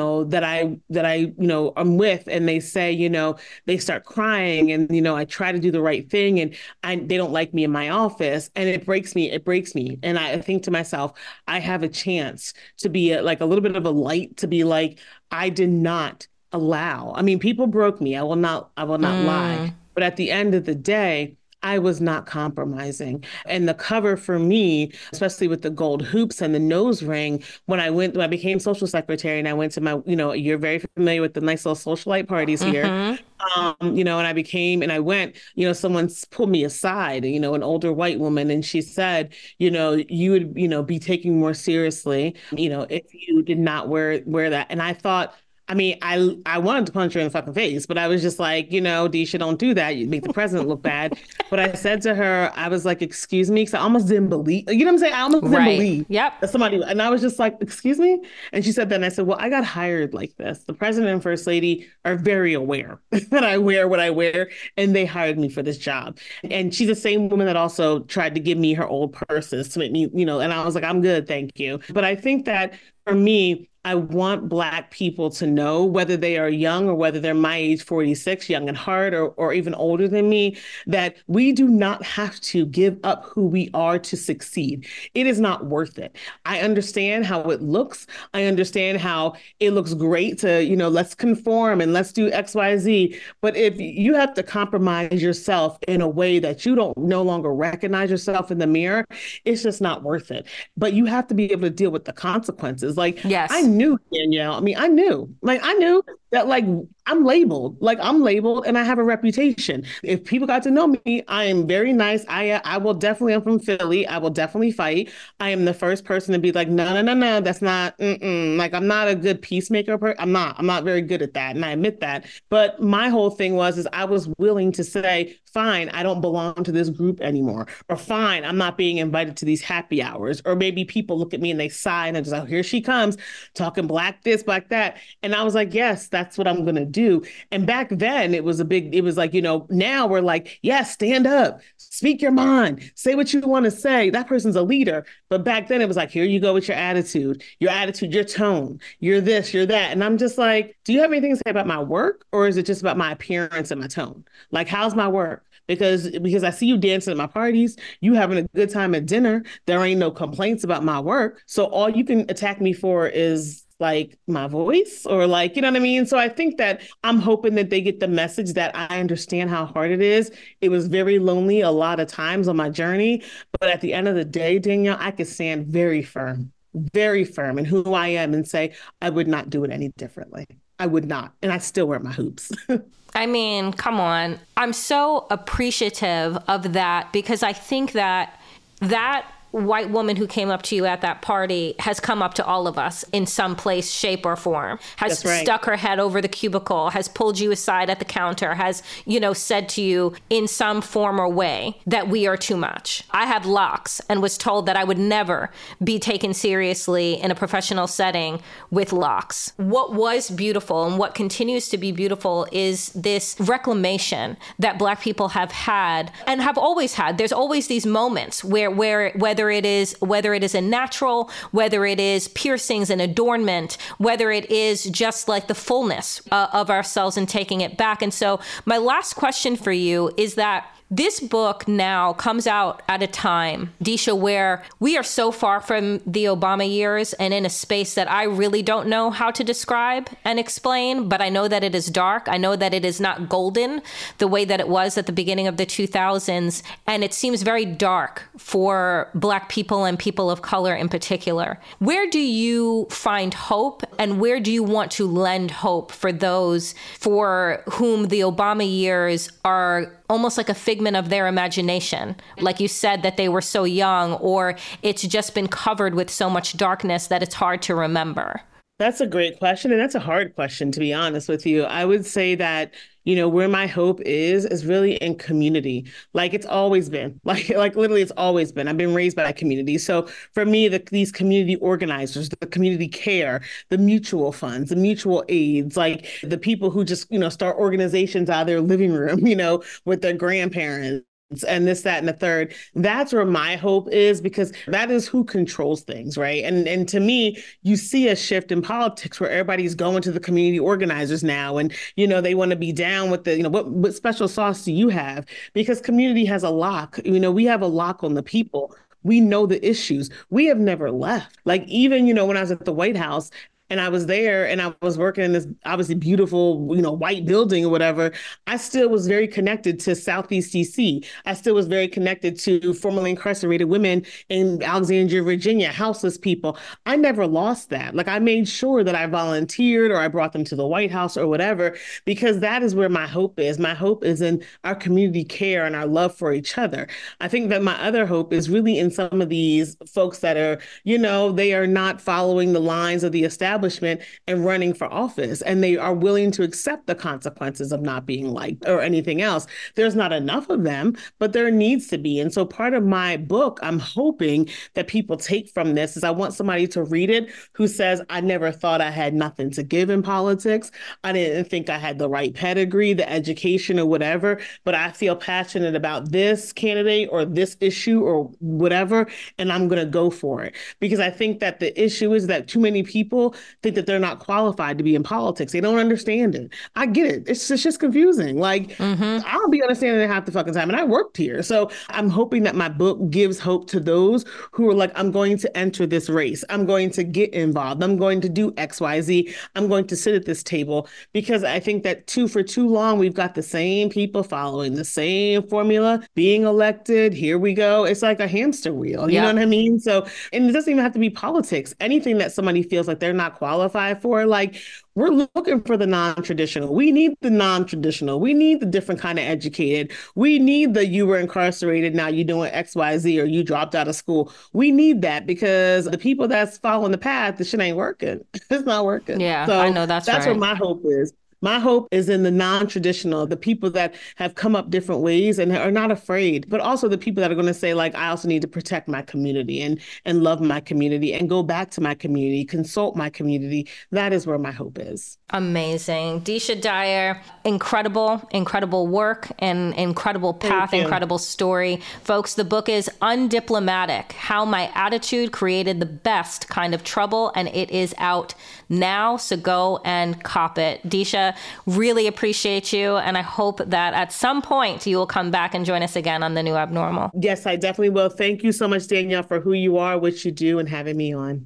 I'm with, and they say, they start crying and, I try to do the right thing and they don't like me in my office and it breaks me. And I think to myself, I have a chance to be a little bit of a light, to be like, I did not allow. I mean, people broke me. I will not lie. But at the end of the day, I was not compromising. And the cover for me, especially with the gold hoops and the nose ring, when I became social secretary and I went to my, you're very familiar with the nice little socialite parties here. And I went, someone pulled me aside, an older white woman, and she said, you would, be taken more seriously, if you did not wear that. And I thought, I wanted to punch her in the fucking face, but I was just like, Deisha, don't do that. You make the president look bad. But I said to her, I was like, excuse me, because I almost didn't believe, you know what I'm saying? I almost didn't believe that somebody, and I was just like, excuse me? And she said that, and I said, well, I got hired like this. The president and first lady are very aware that I wear what I wear, and they hired me for this job. And she's the same woman that also tried to give me her old purses to make me, and I was like, I'm good, thank you. But I think that for me, I want Black people to know, whether they are young or whether they're my age, 46, young at heart, or even older than me, that we do not have to give up who we are to succeed. It is not worth it. I understand how it looks. I understand how it looks great to, let's conform and let's do X, Y, Z. But if you have to compromise yourself in a way that you don't no longer recognize yourself in the mirror, it's just not worth it. But you have to be able to deal with the consequences. Like, yes. I knew, Danielle. I knew that I'm labeled and I have a reputation. If people got to know me, I am very nice. I will definitely, I'm from Philly. I will definitely fight. I am the first person to be like, no, that's not, like, I'm not a good peacemaker. I'm not very good at that. And I admit that. But my whole thing is I was willing to say, fine, I don't belong to this group anymore. Or fine, I'm not being invited to these happy hours. Or maybe people look at me and they sigh and they're just like, here she comes, talking Black this, Black that. And I was like, yes, that's what I'm going to do. And back then it was like, now we're like, yes, stand up, speak your mind, say what you want to say. That person's a leader. But back then it was like, here you go with your attitude, your tone, you're this, you're that. And I'm just like, do you have anything to say about my work? Or is it just about my appearance and my tone? Like, how's my work? Because I see you dancing at my parties, you having a good time at dinner. There ain't no complaints about my work. So all you can attack me for is like my voice, or like, you know what I mean? So I think that I'm hoping that they get the message that I understand how hard it is. It was very lonely a lot of times on my journey. But at the end of the day, Danielle, I could stand very firm in who I am and say, I would not do it any differently. I would not. And I still wear my hoops. I mean, come on. I'm so appreciative of that, because I think that white woman who came up to you at that party has come up to all of us in some place, shape, or form, has stuck her head over the cubicle, has pulled you aside at the counter, has, said to you in some form or way that we are too much. I have locks and was told that I would never be taken seriously in a professional setting with locks. What was beautiful and what continues to be beautiful is this reclamation that Black people have had and have always had. There's always these moments where whether it is a natural, whether it is piercings and adornment, whether it is just like the fullness of ourselves and taking it back. And so my last question for you is that this book now comes out at a time, Deesha, where we are so far from the Obama years and in a space that I really don't know how to describe and explain, but I know that it is dark. I know that it is not golden the way that it was at the beginning of the 2000s. And it seems very dark for Black people and people of color in particular. Where do you find hope, and where do you want to lend hope for those for whom the Obama years are almost like a figment of their imagination? Like you said, that they were so young, or it's just been covered with so much darkness that it's hard to remember. That's a great question. And that's a hard question, to be honest with you. I would say that, where my hope is really in community. Like it's always been, like literally it's always been. I've been raised by a community. So for me, these community organizers, the community care, the mutual funds, the mutual aids, like the people who just, start organizations out of their living room, with their grandparents, and this, that, and the third. That's where my hope is, because that is who controls things, right? And to me, you see a shift in politics where everybody's going to the community organizers now, and they want to be down with the what special sauce do you have? Because community has a lock. We have a lock on the people. We know the issues. We have never left. Like even when I was at the White House, and I was there and I was working in this obviously beautiful, white building or whatever, I still was very connected to Southeast DC. I still was very connected to formerly incarcerated women in Alexandria, Virginia, houseless people. I never lost that. Like I made sure that I volunteered or I brought them to the White House or whatever, because that is where my hope is. My hope is in our community care and our love for each other. I think that my other hope is really in some of these folks that are, they are not following the lines of the establishment and running for office, and they are willing to accept the consequences of not being liked or anything else. There's not enough of them, but there needs to be. And so part of my book, I'm hoping that people take from this is I want somebody to read it who says, I never thought I had nothing to give in politics. I didn't think I had the right pedigree, the education or whatever, but I feel passionate about this candidate or this issue or whatever, and I'm going to go for it. Because I think that the issue is that too many people think that they're not qualified to be in politics. They don't understand it. I get it. It's just confusing. Like, I don't be understanding it half the fucking time. And I worked here. So I'm hoping that my book gives hope to those who are like, I'm going to enter this race. I'm going to get involved. I'm going to do X, Y, Z. I'm going to sit at this table, because I think that for too long, we've got the same people following the same formula, being elected. Here we go. It's like a hamster wheel. You know what I mean? So, and it doesn't even have to be politics. Anything that somebody feels like they're not qualified for, like, we're looking for the non-traditional. We need the non-traditional. We need the different kind of educated. We need the you were incarcerated, now you're doing X, Y, Z, or you dropped out of school. We need that, because the people that's following the path, the shit ain't working. It's not working. Yeah, so I know that's right. what my hope is. My hope is in the non-traditional, the people that have come up different ways and are not afraid, but also the people that are going to say, like, I also need to protect my community and love my community and go back to my community, consult my community. That is where my hope is. Amazing. Deesha Dyer, incredible work and incredible path, incredible story. Folks, the book is Undiplomatic: How My Attitude Created the Best Kind of Trouble, and it is out now, so go and cop it. Deesha, really appreciate you, and I hope that at some point you will come back and join us again on The New Abnormal. Yes, I definitely will. Thank you so much, Danielle, for who you are, what you do, and having me on.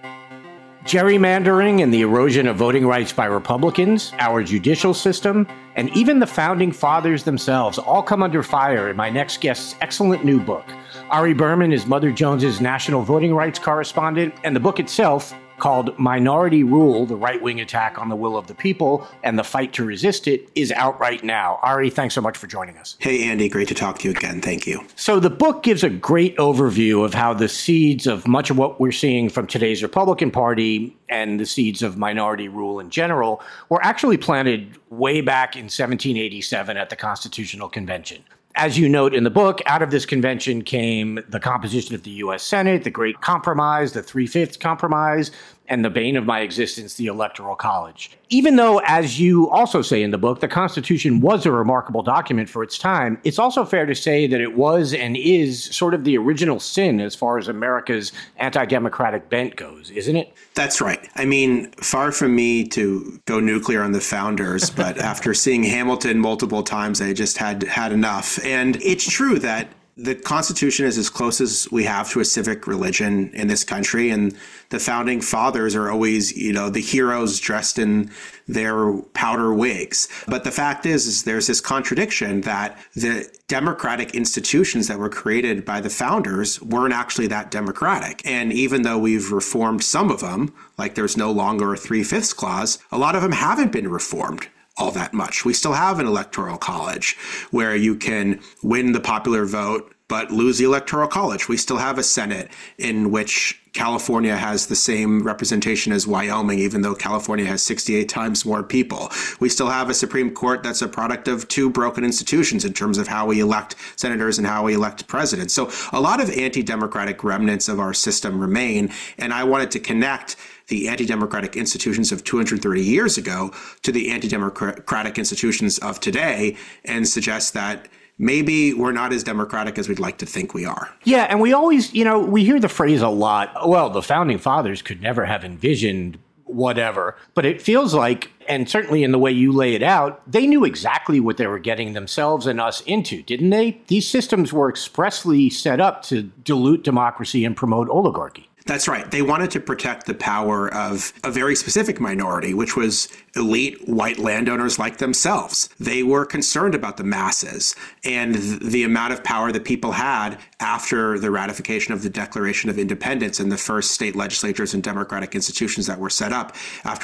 Gerrymandering and the erosion of voting rights by Republicans, our judicial system, and even the founding fathers themselves all come under fire in my next guest's excellent new book. Ari Berman is Mother Jones's national voting rights correspondent, and the book itself, called Minority Rule, The Right-Wing Attack on the Will of the People and the Fight to Resist It, is out right now. Ari, thanks so much for joining us. Hey, Andy, great to talk to you again. Thank you. So the book gives a great overview of how the seeds of much of what we're seeing from today's Republican Party and the seeds of minority rule in general were actually planted way back in 1787 at the Constitutional Convention. As you note in the book, out of this convention came the composition of the U.S. Senate, the Great Compromise, the Three-Fifths Compromise, and the bane of my existence, the Electoral College. Even though, as you also say in the book, the Constitution was a remarkable document for its time, it's also fair to say that it was and is sort of the original sin as far as America's anti-democratic bent goes, isn't it? That's right. I mean, far from me to go nuclear on the founders, but after seeing Hamilton multiple times, I just had enough. And it's true that the Constitution is as close as we have to a civic religion in this country. And the founding fathers are always, the heroes dressed in their powder wigs. But the fact is there's this contradiction that the democratic institutions that were created by the founders weren't actually that democratic. And even though we've reformed some of them, like there's no longer a 3/5 clause, a lot of them haven't been reformed all that much. We still have an electoral college where you can win the popular vote but lose the electoral college. We still have a Senate in which California has the same representation as Wyoming, even though California has 68 times more people. We still have a Supreme Court that's a product of two broken institutions in terms of how we elect senators and how we elect presidents. So a lot of anti-democratic remnants of our system remain, and I wanted to connect the anti-democratic institutions of 230 years ago to the anti-democratic institutions of today and suggest that maybe we're not as democratic as we'd like to think we are. Yeah, and we always, we hear the phrase a lot, well, the founding fathers could never have envisioned whatever. But it feels like, and certainly in the way you lay it out, they knew exactly what they were getting themselves and us into, didn't they? These systems were expressly set up to dilute democracy and promote oligarchy. That's right. They wanted to protect the power of a very specific minority, which was elite white landowners like themselves. They were concerned about the masses and the amount of power that people had after the ratification of the Declaration of Independence and the first state legislatures and democratic institutions that were set up after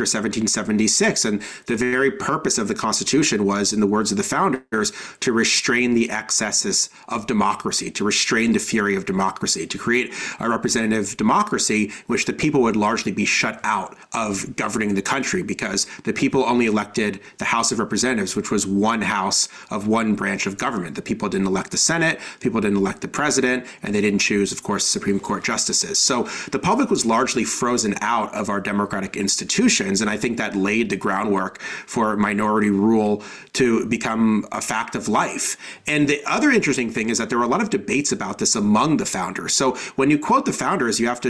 1776. And the very purpose of the Constitution was, in the words of the founders, to restrain the excesses of democracy, to restrain the fury of democracy, to create a representative democracy in which the people would largely be shut out of governing the country because the people only elected the House of Representatives, which was one house of one branch of government. The people didn't elect the Senate, people didn't elect the president, and they didn't choose, of course, Supreme Court justices. So the public was largely frozen out of our democratic institutions, and I think that laid the groundwork for minority rule to become a fact of life. And the other interesting thing is that there were a lot of debates about this among the founders. So when you quote the founders, you have to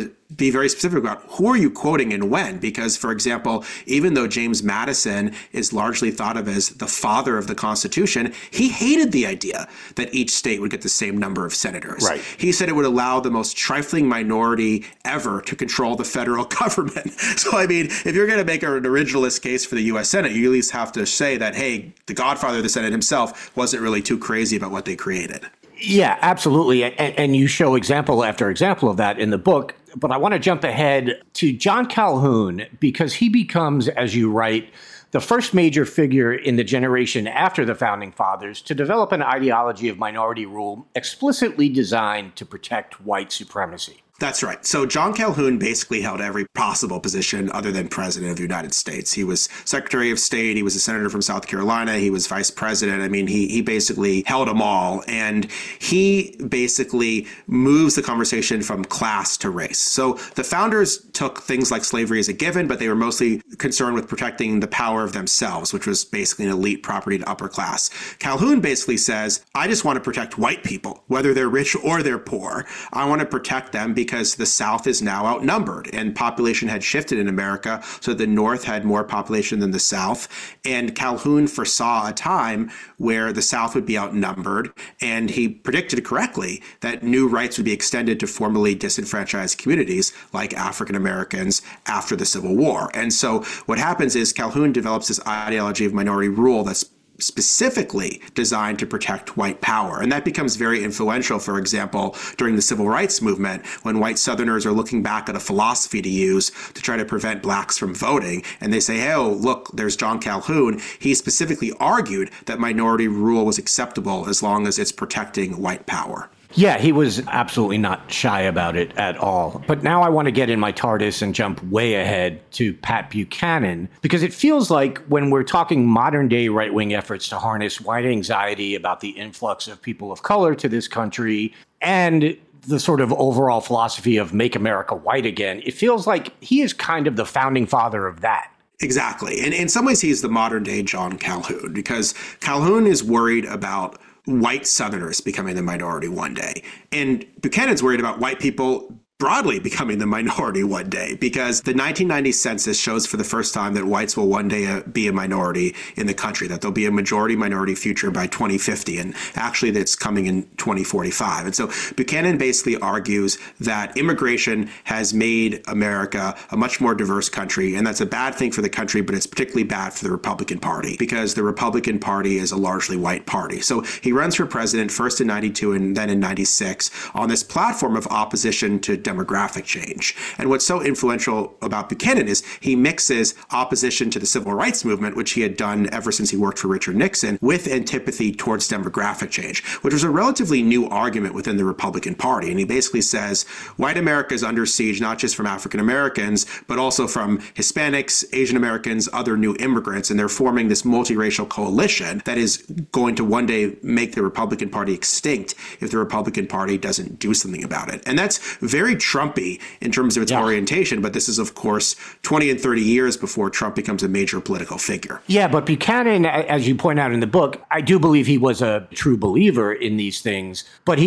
to be very specific about who are you quoting and when, because, for example, even though James Madison is largely thought of as the father of the Constitution, he hated the idea that each state would get the same number of senators. Right. He said it would allow the most trifling minority ever to control the federal government. So, I mean, if you're going to make an originalist case for the U.S. Senate, you at least have to say that, hey, the godfather of the Senate himself wasn't really too crazy about what they created. Yeah, absolutely. And you show example after example of that in the book. But I want to jump ahead to John Calhoun, because he becomes, as you write, the first major figure in the generation after the Founding Fathers to develop an ideology of minority rule explicitly designed to protect white supremacy. That's right. So John Calhoun basically held every possible position other than president of the United States. He was Secretary of State. He was a senator from South Carolina. He was vice president. I mean, he basically held them all. And he basically moves the conversation from class to race. So the founders took things like slavery as a given, but they were mostly concerned with protecting the power of themselves, which was basically an elite property to upper class. Calhoun basically says, I just want to protect white people, whether they're rich or they're poor. I want to protect them because the South is now outnumbered and population had shifted in America, so the North had more population than the South. And Calhoun foresaw a time where the South would be outnumbered, and he predicted correctly that new rights would be extended to formerly disenfranchised communities like African Americans after the Civil War. And so what happens is Calhoun develops this ideology of minority rule that's specifically designed to protect white power. And that becomes very influential, for example, during the Civil Rights Movement, when white Southerners are looking back at a philosophy to use to try to prevent blacks from voting. And they say, hey, oh, look, there's John Calhoun. He specifically argued that minority rule was acceptable as long as it's protecting white power. Yeah, he was absolutely not shy about it at all. But now I want to get in my TARDIS and jump way ahead to Pat Buchanan, because it feels like when we're talking modern day right-wing efforts to harness white anxiety about the influx of people of color to this country and the sort of overall philosophy of make America white again, it feels like he is kind of the founding father of that. Exactly. And in some ways, he's the modern day John Calhoun, because Calhoun is worried about white Southerners becoming the minority one day. And Buchanan's worried about white people broadly becoming the minority one day, because the 1990 census shows for the first time that whites will one day be a minority in the country, that there'll be a majority-minority future by 2050, and actually that's coming in 2045. And so Buchanan basically argues that immigration has made America a much more diverse country, and that's a bad thing for the country, but it's particularly bad for the Republican Party, because the Republican Party is a largely white party. So he runs for president first in 92 and then in 96 on this platform of opposition to demographic change. And what's so influential about Buchanan is he mixes opposition to the civil rights movement, which he had done ever since he worked for Richard Nixon, with antipathy towards demographic change, which was a relatively new argument within the Republican Party. And he basically says, white America is under siege, not just from African Americans, but also from Hispanics, Asian Americans, other new immigrants. And they're forming this multiracial coalition that is going to one day make the Republican Party extinct if the Republican Party doesn't do something about it. And that's very Trumpy in terms of its orientation, but this is, of course, 20 and 30 years before Trump becomes a major political figure. Yeah, but Buchanan, as you point out in the book, I do believe he was a true believer in these things, but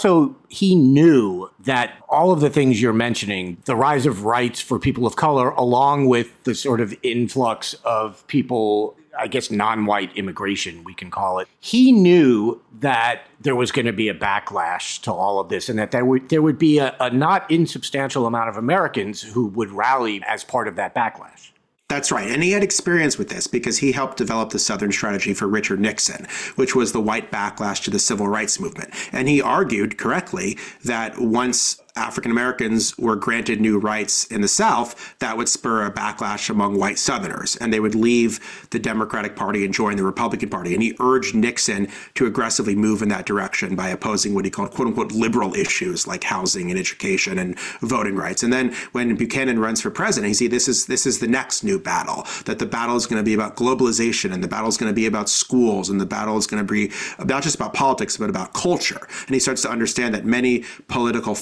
he knew that all of the things you're mentioning, the rise of rights for people of color, along with the sort of influx of people, I guess, non-white immigration, we can call it. He knew that there was going to be a backlash to all of this, and that there would be a not insubstantial amount of Americans who would rally as part of that backlash. That's right. And he had experience with this because he helped develop the Southern strategy for Richard Nixon, which was the white backlash to the civil rights movement. And he argued correctly that once African Americans were granted new rights in the South, that would spur a backlash among white Southerners, and they would leave the Democratic Party and join the Republican Party. And he urged Nixon to aggressively move in that direction by opposing what he called, quote unquote, liberal issues like housing and education and voting rights. And then when Buchanan runs for president, he says this is the next new battle, that the battle is going to be about globalization, and the battle is going to be about schools, and the battle is going to be not just about politics, but about culture. And he starts to understand that many political fights are actually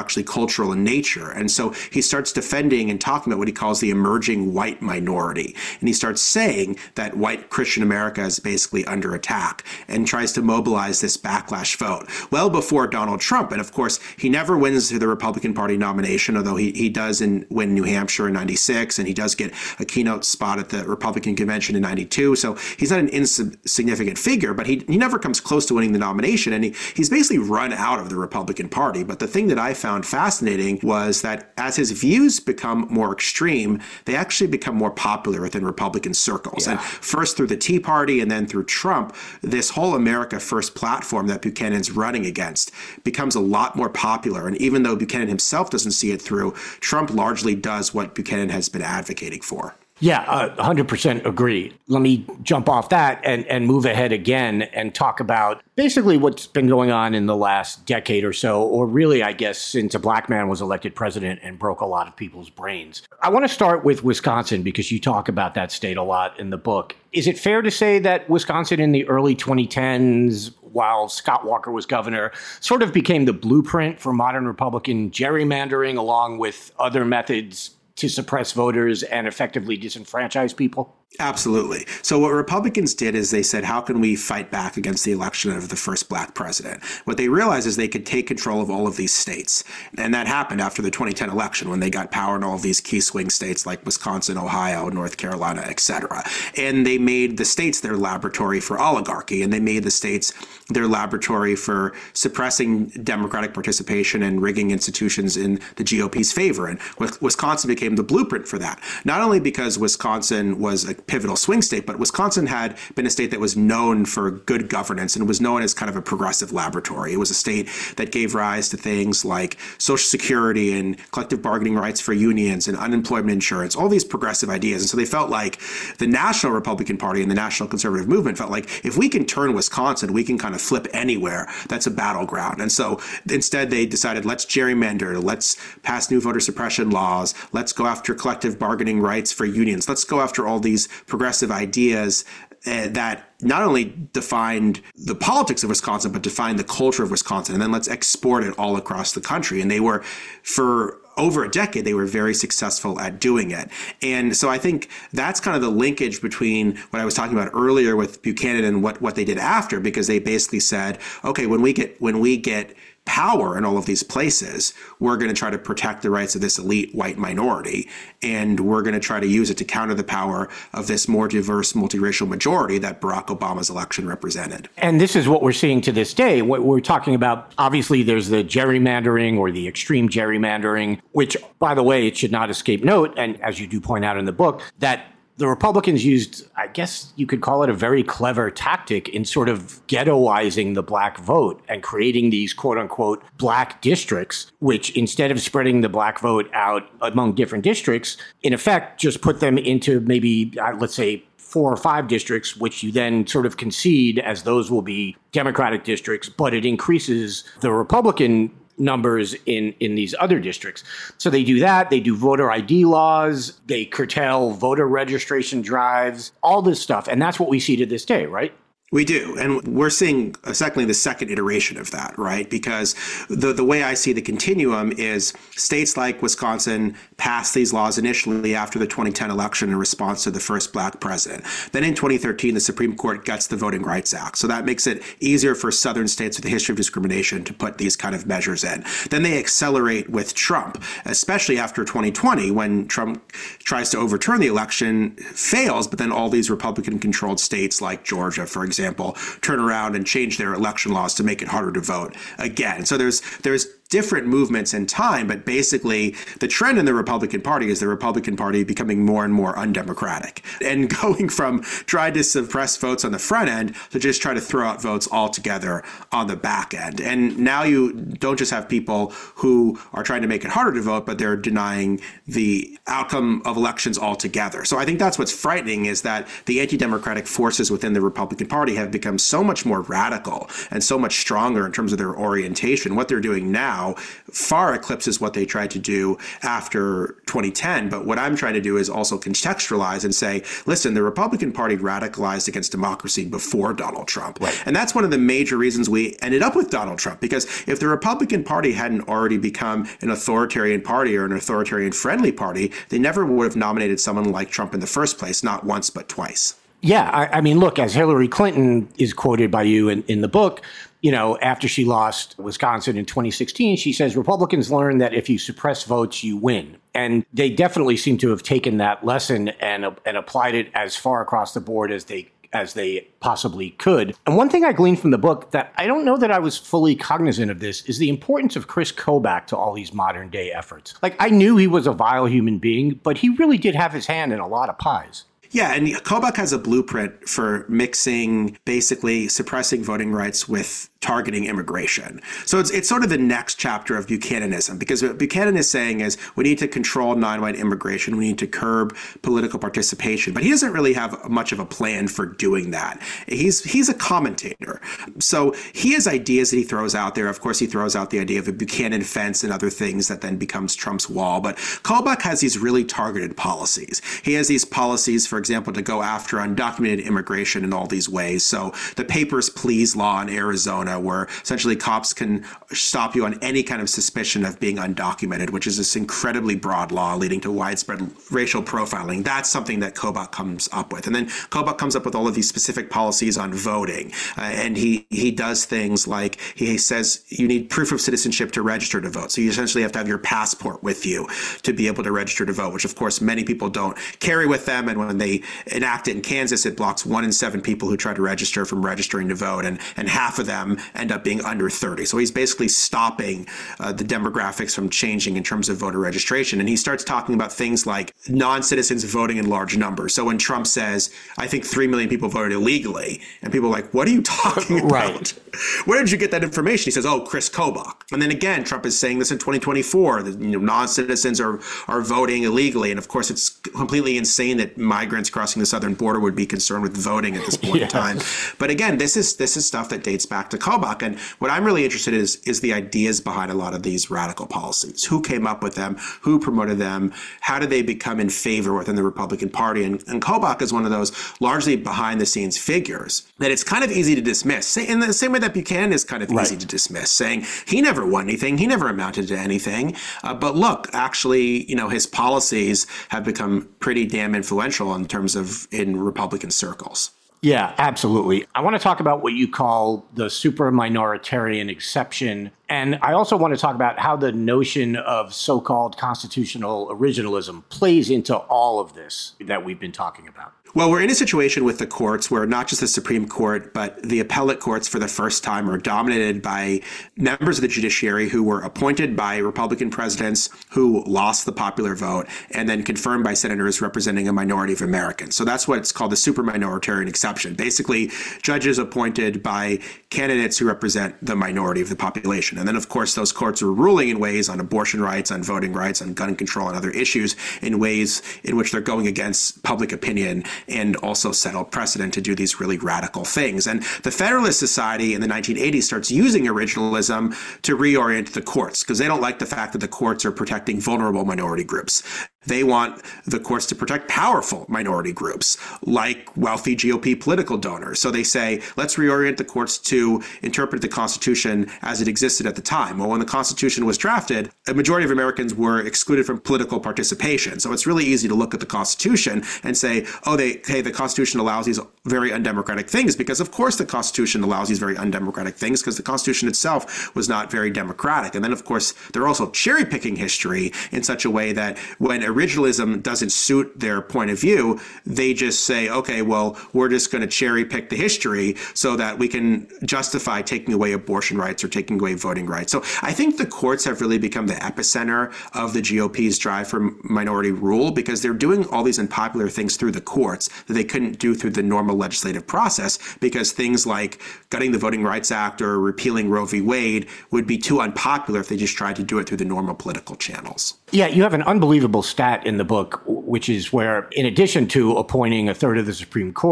actually cultural in nature. And so he starts defending and talking about what he calls the emerging white minority. And he starts saying that white Christian America is basically under attack and tries to mobilize this backlash vote well before Donald Trump. And of course, he never wins the Republican Party nomination, although he does win New Hampshire in 96, and he does get a keynote spot at the Republican convention in 92. So he's not an insignificant figure, but he never comes close to winning the nomination. And he's basically run out of the Republican Party. But the thing that I found fascinating was that as his views become more extreme, they actually become more popular within Republican circles. Yeah. And first through the Tea Party and then through Trump, this whole America First platform that Buchanan's running against becomes a lot more popular. And even though Buchanan himself doesn't see it through, Trump largely does what Buchanan has been advocating for. Yeah, 100% agree. Let me jump off that and move ahead again and talk about basically what's been going on in the last decade or so, or really, I guess, since a black man was elected president and broke a lot of people's brains. I want to start with Wisconsin because you talk about that state a lot in the book. Is it fair to say that Wisconsin in the early 2010s, while Scott Walker was governor, sort of became the blueprint for modern Republican gerrymandering along with other methods to suppress voters and effectively disenfranchise people? Absolutely. So what Republicans did is they said, how can we fight back against the election of the first black president? What they realized is they could take control of all of these states. And that happened after the 2010 election when they got power in all of these key swing states like Wisconsin, Ohio, North Carolina, et cetera. And they made the states their laboratory for oligarchy, and they made the states their laboratory for suppressing democratic participation and rigging institutions in the GOP's favor. And Wisconsin became the blueprint for that. Not only because Wisconsin was a pivotal swing state, but Wisconsin had been a state that was known for good governance and was known as kind of a progressive laboratory. It was a state that gave rise to things like Social Security and collective bargaining rights for unions and unemployment insurance, all these progressive ideas. And so they felt like the National Republican Party and the National Conservative Movement felt like if we can turn Wisconsin, we can kind of flip anywhere that's a battleground. And so instead they decided, let's gerrymander, let's pass new voter suppression laws, let's go after collective bargaining rights for unions, let's go after all these progressive ideas that not only defined the politics of Wisconsin, but defined the culture of Wisconsin. And then let's export it all across the country. And they were, for over a decade, they were very successful at doing it. And so I think that's kind of the linkage between what I was talking about earlier with Buchanan and what they did after, because they basically said, okay, when we get power in all of these places, we're going to try to protect the rights of this elite white minority, and we're going to try to use it to counter the power of this more diverse multiracial majority that Barack Obama's election represented. And this is what we're seeing to this day. What we're talking about, obviously, there's the gerrymandering or the extreme gerrymandering, which, by the way, it should not escape note, and as you do point out in the book, that the Republicans used, I guess you could call it a very clever tactic in sort of ghettoizing the black vote and creating these quote unquote black districts, which instead of spreading the black vote out among different districts, in effect, just put them into maybe, let's say, 4 or 5 districts, which you then sort of concede as those will be Democratic districts, but it increases the Republican numbers in these other districts. So they do that. They do voter ID laws. They curtail voter registration drives, all this stuff. And that's what we see to this day, right? We do. And we're seeing secondly the second iteration of that, right? Because the way I see the continuum is states like Wisconsin passed these laws initially after the 2010 election in response to the first black president. Then in 2013, the Supreme Court gets the Voting Rights Act. So that makes it easier for southern states with a history of discrimination to put these kind of measures in. Then they accelerate with Trump, especially after 2020, when Trump tries to overturn the election, fails, but then all these Republican-controlled states like Georgia, for example, turn around and change their election laws to make it harder to vote again. So there's different movements in time, but basically the trend in the Republican Party is the Republican Party becoming more and more undemocratic and going from trying to suppress votes on the front end to just try to throw out votes altogether on the back end. And now you don't just have people who are trying to make it harder to vote, but they're denying the outcome of elections altogether. So I think that's what's frightening, is that the anti-democratic forces within the Republican Party have become so much more radical and so much stronger in terms of their orientation. What they're doing now now far eclipses what they tried to do after 2010. But what I'm trying to do is also contextualize and say, listen, the Republican Party radicalized against democracy before Donald Trump. Right. And that's one of the major reasons we ended up with Donald Trump, because if the Republican Party hadn't already become an authoritarian party or an authoritarian friendly party, they never would have nominated someone like Trump in the first place, not once, but twice. Yeah, I mean, look, as Hillary Clinton is quoted by you in the book, you know, after she lost Wisconsin in 2016, she says Republicans learned that if you suppress votes, you win. And they definitely seem to have taken that lesson and applied it as far across the board as they possibly could. And one thing I gleaned from the book that I don't know that I was fully cognizant of this is the importance of Chris Kobach to all these modern day efforts. Like, I knew he was a vile human being, but he really did have his hand in a lot of pies. Yeah, and Kobach has a blueprint for mixing, basically suppressing voting rights with targeting immigration. So it's sort of the next chapter of Buchananism, because what Buchanan is saying is we need to control non-white immigration, we need to curb political participation, but he doesn't really have much of a plan for doing that. He's a commentator. So he has ideas that he throws out there. Of course, he throws out the idea of a Buchanan fence and other things that then becomes Trump's wall. But Kobach has these really targeted policies. He has these policies, for example, to go after undocumented immigration in all these ways. So the Papers, Please law in Arizona, where essentially cops can stop you on any kind of suspicion of being undocumented, which is this incredibly broad law leading to widespread racial profiling. That's something that Kobach comes up with. And then Kobach comes up with all of these specific policies on voting. And he does things like he says you need proof of citizenship to register to vote. So you essentially have to have your passport with you to be able to register to vote, which of course many people don't carry with them. And when they enact it in Kansas, it blocks 1 in 7 people who try to register from registering to vote. And half of them end up being under 30. So he's basically stopping the demographics from changing in terms of voter registration. And he starts talking about things like non-citizens voting in large numbers. So when Trump says, I think 3 million people voted illegally, and people are like, what are you talking about? Right. Where did you get that information? He says, oh, Chris Kobach. And then again, Trump is saying this in 2024, that non-citizens are voting illegally. And of course, it's completely insane that migrants crossing the southern border would be concerned with voting at this point in time. But again, this is stuff that dates back to Kobach. And what I'm really interested in is the ideas behind a lot of these radical policies. Who came up with them? Who promoted them? How did they become in favor within the Republican Party? And Kobach is one of those largely behind the scenes figures that it's kind of easy to dismiss, in the same way that Buchanan is kind of easy to dismiss, saying he never won anything, he never amounted to anything. But look, actually, his policies have become pretty damn influential in Republican circles. Yeah, absolutely. I want to talk about what you call the super minoritarian exception. And I also want to talk about how the notion of so-called constitutional originalism plays into all of this that we've been talking about. Well, we're in a situation with the courts where not just the Supreme Court, but the appellate courts for the first time are dominated by members of the judiciary who were appointed by Republican presidents who lost the popular vote and then confirmed by senators representing a minority of Americans. So that's what's called the super minoritarian exception. Basically, judges appointed by candidates who represent the minority of the population. And then, of course, those courts are ruling in ways on abortion rights, on voting rights, on gun control, and other issues in ways in which they're going against public opinion and also settle precedent to do these really radical things. And the Federalist Society in the 1980s starts using originalism to reorient the courts because they don't like the fact that the courts are protecting vulnerable minority groups. They want the courts to protect powerful minority groups like wealthy GOP political donors. So they say, let's reorient the courts to interpret the Constitution as it existed at the time. Well, when the Constitution was drafted, a majority of Americans were excluded from political participation. So it's really easy to look at the Constitution and say, the Constitution allows these very undemocratic things, because of course the Constitution allows these very undemocratic things because the Constitution itself was not very democratic. And then, of course, they're also cherry picking history in such a way that when originalism doesn't suit their point of view, they just say, okay, well, we're just going to cherry pick the history so that we can justify taking away abortion rights or taking away voting rights. So I think the courts have really become the epicenter of the GOP's drive for minority rule because they're doing all these unpopular things through the courts that they couldn't do through the normal legislative process because things like gutting the Voting Rights Act or repealing Roe v. Wade would be too unpopular if they just tried to do it through the normal political channels. Yeah, you have an unbelievable stat in the book, which is where, in addition to appointing a third of the Supreme Court,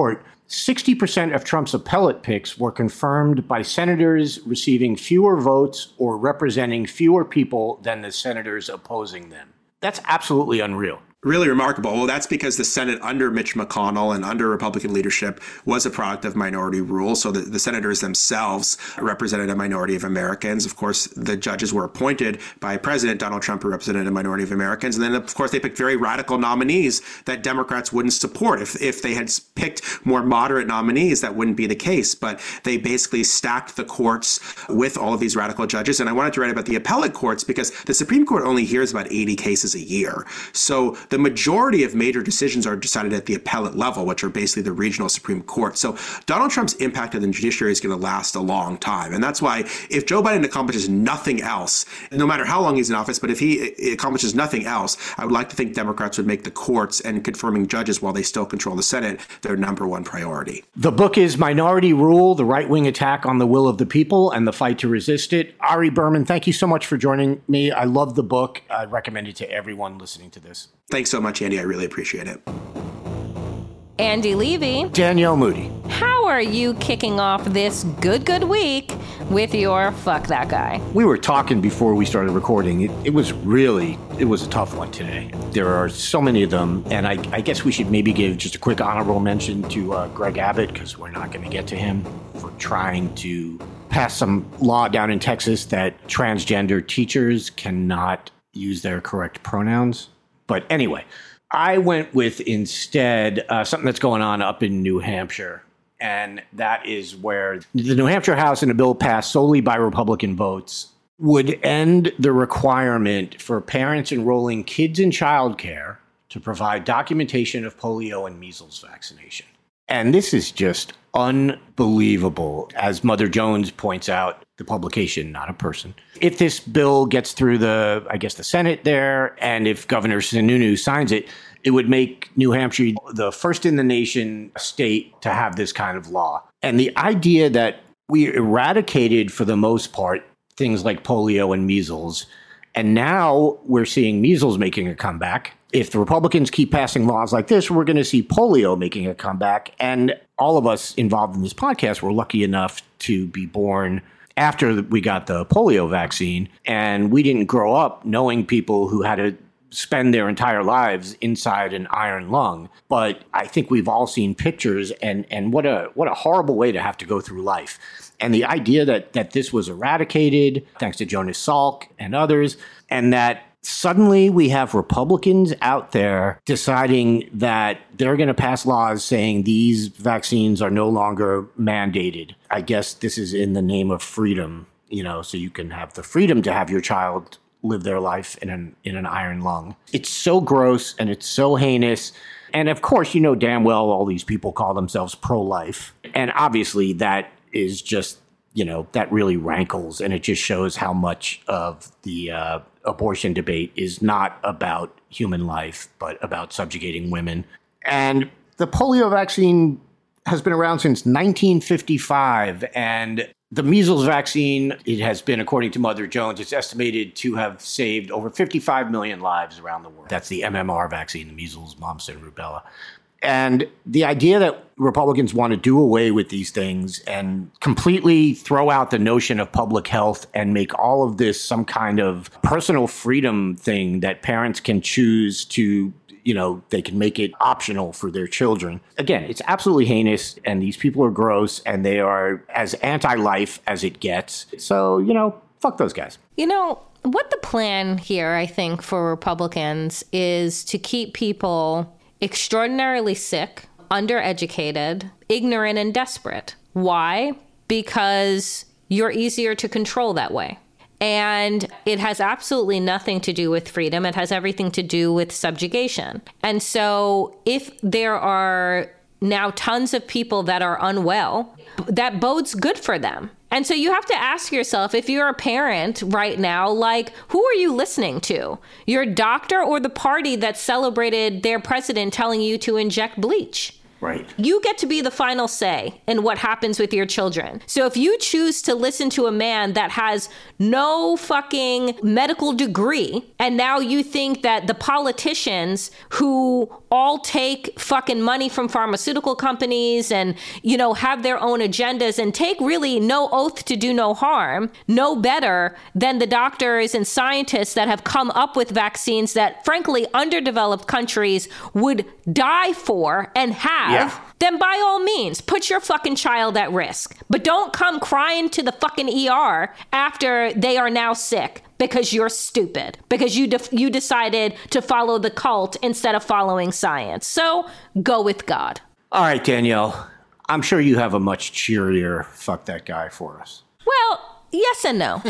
60% of Trump's appellate picks were confirmed by senators receiving fewer votes or representing fewer people than the senators opposing them. That's absolutely unreal. Really remarkable. Well, that's because the Senate under Mitch McConnell and under Republican leadership was a product of minority rule. So the senators themselves represented a minority of Americans. Of course, the judges were appointed by President Donald Trump, who represented a minority of Americans. And then, of course, they picked very radical nominees that Democrats wouldn't support. If they had picked more moderate nominees, that wouldn't be the case. But they basically stacked the courts with all of these radical judges. And I wanted to write about the appellate courts because the Supreme Court only hears about 80 cases a year. So the majority of major decisions are decided at the appellate level, which are basically the regional Supreme Court. So Donald Trump's impact on the judiciary is going to last a long time. And that's why if Joe Biden accomplishes nothing else, no matter how long he's in office, but if he accomplishes nothing else, I would like to think Democrats would make the courts and confirming judges while they still control the Senate their number one priority. The book is Minority Rule, the right-wing attack on the will of the people and the fight to resist it. Ari Berman, thank you so much for joining me. I love the book. I recommend it to everyone listening to this. Thanks so much, Andy. I really appreciate it. Andy Levy. Danielle Moody. How are you kicking off this good week with your fuck that guy? We were talking before we started recording. It was a tough one today. There are so many of them, and I guess we should maybe give just a quick honorable mention to Greg Abbott, because we're not going to get to him, for trying to pass some law down in Texas that transgender teachers cannot use their correct pronouns. But anyway, I went with instead something that's going on up in New Hampshire. And that is where the New Hampshire House, in a bill passed solely by Republican votes, would end the requirement for parents enrolling kids in childcare to provide documentation of polio and measles vaccination. And this is just unbelievable. As Mother Jones points out, the publication, not a person. If this bill gets through the Senate there, and if Governor Sununu signs it, it would make New Hampshire the first in the nation state to have this kind of law. And the idea that we eradicated, for the most part, things like polio and measles, and now we're seeing measles making a comeback. If the Republicans keep passing laws like this, we're going to see polio making a comeback. And all of us involved in this podcast were lucky enough to be born after we got the polio vaccine. And we didn't grow up knowing people who had to spend their entire lives inside an iron lung. But I think we've all seen pictures, and what a horrible way to have to go through life. And the idea that this was eradicated, thanks to Jonas Salk and others, and that suddenly we have Republicans out there deciding that they're going to pass laws saying these vaccines are no longer mandated. I guess this is in the name of freedom, so you can have the freedom to have your child live their life in an iron lung. It's so gross and it's so heinous. And of course, damn well all these people call themselves pro-life. And obviously that is just, that really rankles, and it just shows how much of the abortion debate is not about human life, but about subjugating women. And the polio vaccine has been around since 1955, and the measles vaccine, it has been, according to Mother Jones, it's estimated to have saved over 55 million lives around the world. That's the MMR vaccine, the measles, mumps, and rubella. And the idea that Republicans want to do away with these things and completely throw out the notion of public health and make all of this some kind of personal freedom thing that parents can choose to, they can make it optional for their children. Again, it's absolutely heinous, and these people are gross, and they are as anti-life as it gets. So, fuck those guys. What the plan here, I think, for Republicans is to keep people extraordinarily sick, undereducated, ignorant, and desperate. Why? Because you're easier to control that way. And it has absolutely nothing to do with freedom. It has everything to do with subjugation. And so if there are now tons of people that are unwell, that bodes good for them. And so you have to ask yourself, if you're a parent right now, who are you listening to? Your doctor or the party that celebrated their president telling you to inject bleach? Right. You get to be the final say in what happens with your children. So if you choose to listen to a man that has no fucking medical degree, and now you think that the politicians who all take fucking money from pharmaceutical companies and, you know, have their own agendas and take really no oath to do no harm, know better than the doctors and scientists that have come up with vaccines that, frankly, underdeveloped countries would die for and have, then by all means, put your fucking child at risk. But don't come crying to the fucking ER after they are now sick because you're stupid, because you decided to follow the cult instead of following science. So go with God. All right, Danielle, I'm sure you have a much cheerier fuck that guy for us. Well, yes and no.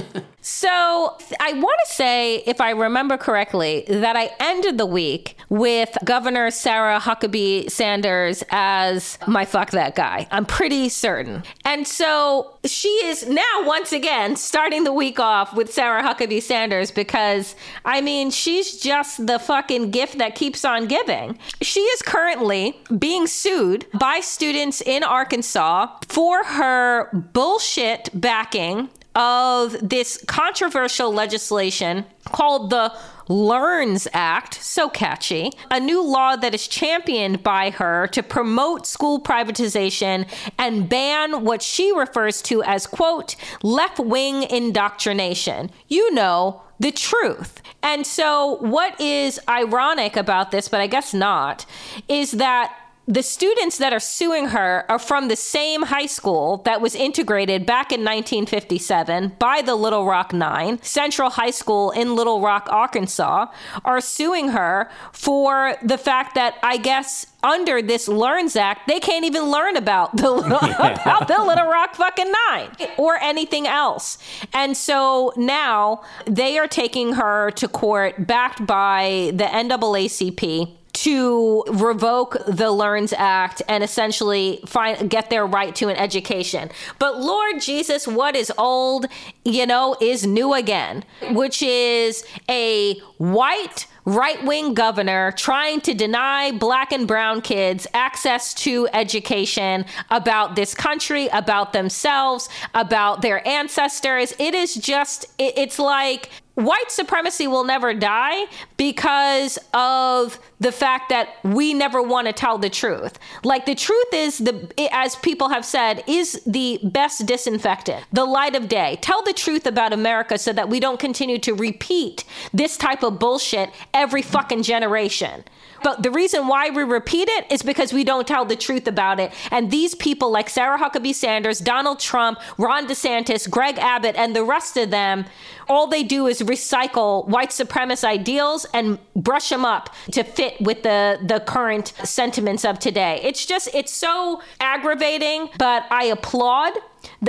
So I want to say, if I remember correctly, that I ended the week with Governor Sarah Huckabee Sanders as my fuck that guy. I'm pretty certain. And so she is now once again starting the week off with Sarah Huckabee Sanders because, I mean, she's just the fucking gift that keeps on giving. She is currently being sued by students in Arkansas for her bullshit backing of this controversial legislation called the LEARNS Act, so catchy, a new law that is championed by her to promote school privatization and ban what she refers to as, quote, left-wing indoctrination. You know, the truth. And so what is ironic about this, but I guess not, is that the students that are suing her are from the same high school that was integrated back in 1957 by the Little Rock Nine, Central High School in Little Rock, Arkansas, are suing her for the fact that, I guess, under this LEARNS Act, they can't even learn about the Little Rock fucking Nine or anything else. And so now they are taking her to court backed by the NAACP to revoke the LEARNS Act and essentially get their right to an education. But Lord Jesus, what is old, is new again, which is a white right-wing governor trying to deny black and brown kids access to education about this country, about themselves, about their ancestors. It is just, it's like white supremacy will never die because of the fact that we never want to tell the truth. Like, the truth is, as people have said, is the best disinfectant, the light of day. Tell the truth about America so that we don't continue to repeat this type of bullshit every fucking generation. But the reason why we repeat it is because we don't tell the truth about it. And these people like Sarah Huckabee Sanders, Donald Trump, Ron DeSantis, Greg Abbott, and the rest of them, all they do is recycle white supremacist ideals and brush them up to fit with the current sentiments of today. It's so aggravating, but I applaud the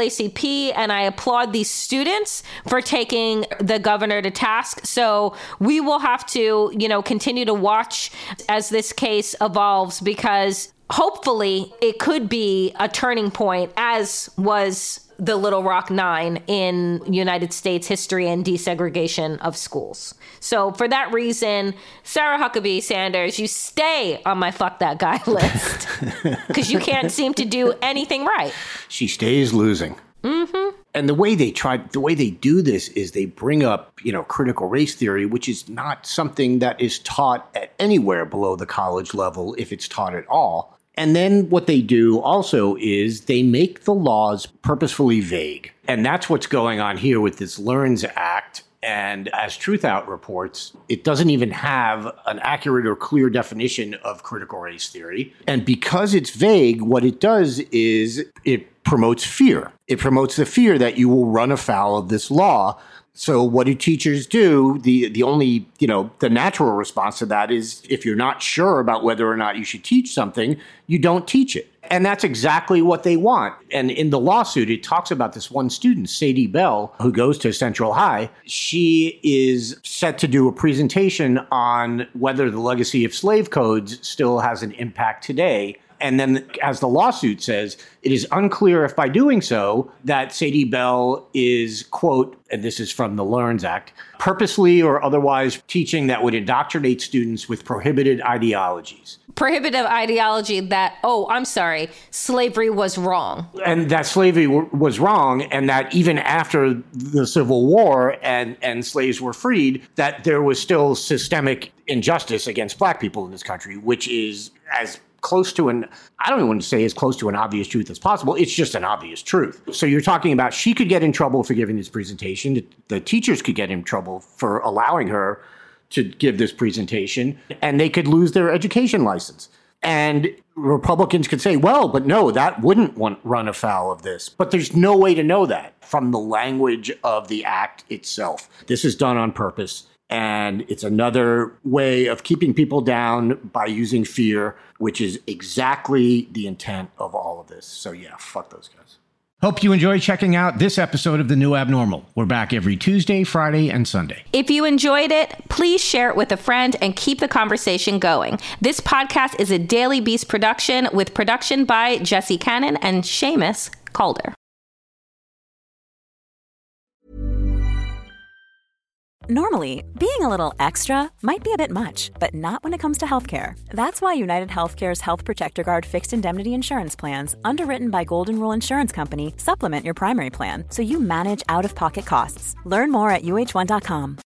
NAACP and I applaud these students for taking the governor to task. So we will have to, continue to watch as this case evolves, because hopefully it could be a turning point, as was the Little Rock Nine in United States history and desegregation of schools. So for that reason, Sarah Huckabee Sanders, you stay on my fuck that guy list because you can't seem to do anything right. She stays losing. Mm-hmm. And the way they do this is they bring up, critical race theory, which is not something that is taught at anywhere below the college level, if it's taught at all. And then what they do also is they make the laws purposefully vague. And that's what's going on here with this LEARNS Act. And as Truth Out reports, it doesn't even have an accurate or clear definition of critical race theory. And because it's vague, what it does is it promotes fear. It promotes the fear that you will run afoul of this law. So what do teachers do? The only, the natural response to that is, if you're not sure about whether or not you should teach something, you don't teach it. And that's exactly what they want. And in the lawsuit, it talks about this one student, Sadie Bell, who goes to Central High. She is set to do a presentation on whether the legacy of slave codes still has an impact today. And then, as the lawsuit says, it is unclear if by doing so that Sadie Bell is, quote, and this is from the LEARNS Act, purposely or otherwise teaching that would indoctrinate students with prohibited ideologies. prohibitive ideology that, oh, I'm sorry, slavery was wrong. And that slavery was wrong, and that even after the Civil War and slaves were freed, that there was still systemic injustice against black people in this country, which is as close to I don't even want to say as close to an obvious truth as possible. It's just an obvious truth. So you're talking about she could get in trouble for giving this presentation. The teachers could get in trouble for allowing her to give this presentation, and they could lose their education license. And Republicans could say, well, but no, that wouldn't run afoul of this. But there's no way to know that from the language of the act itself. This is done on purpose. And it's another way of keeping people down by using fear, which is exactly the intent of all of this. So yeah, fuck those guys. Hope you enjoy checking out this episode of The New Abnormal. We're back every Tuesday, Friday, and Sunday. If you enjoyed it, please share it with a friend and keep the conversation going. This podcast is a Daily Beast production with production by Jesse Cannon and Seamus Calder. Normally, being a little extra might be a bit much, but not when it comes to healthcare. That's why United Healthcare's Health Protector Guard fixed indemnity insurance plans, underwritten by Golden Rule Insurance Company, supplement your primary plan so you manage out-of-pocket costs. Learn more at UH1.com.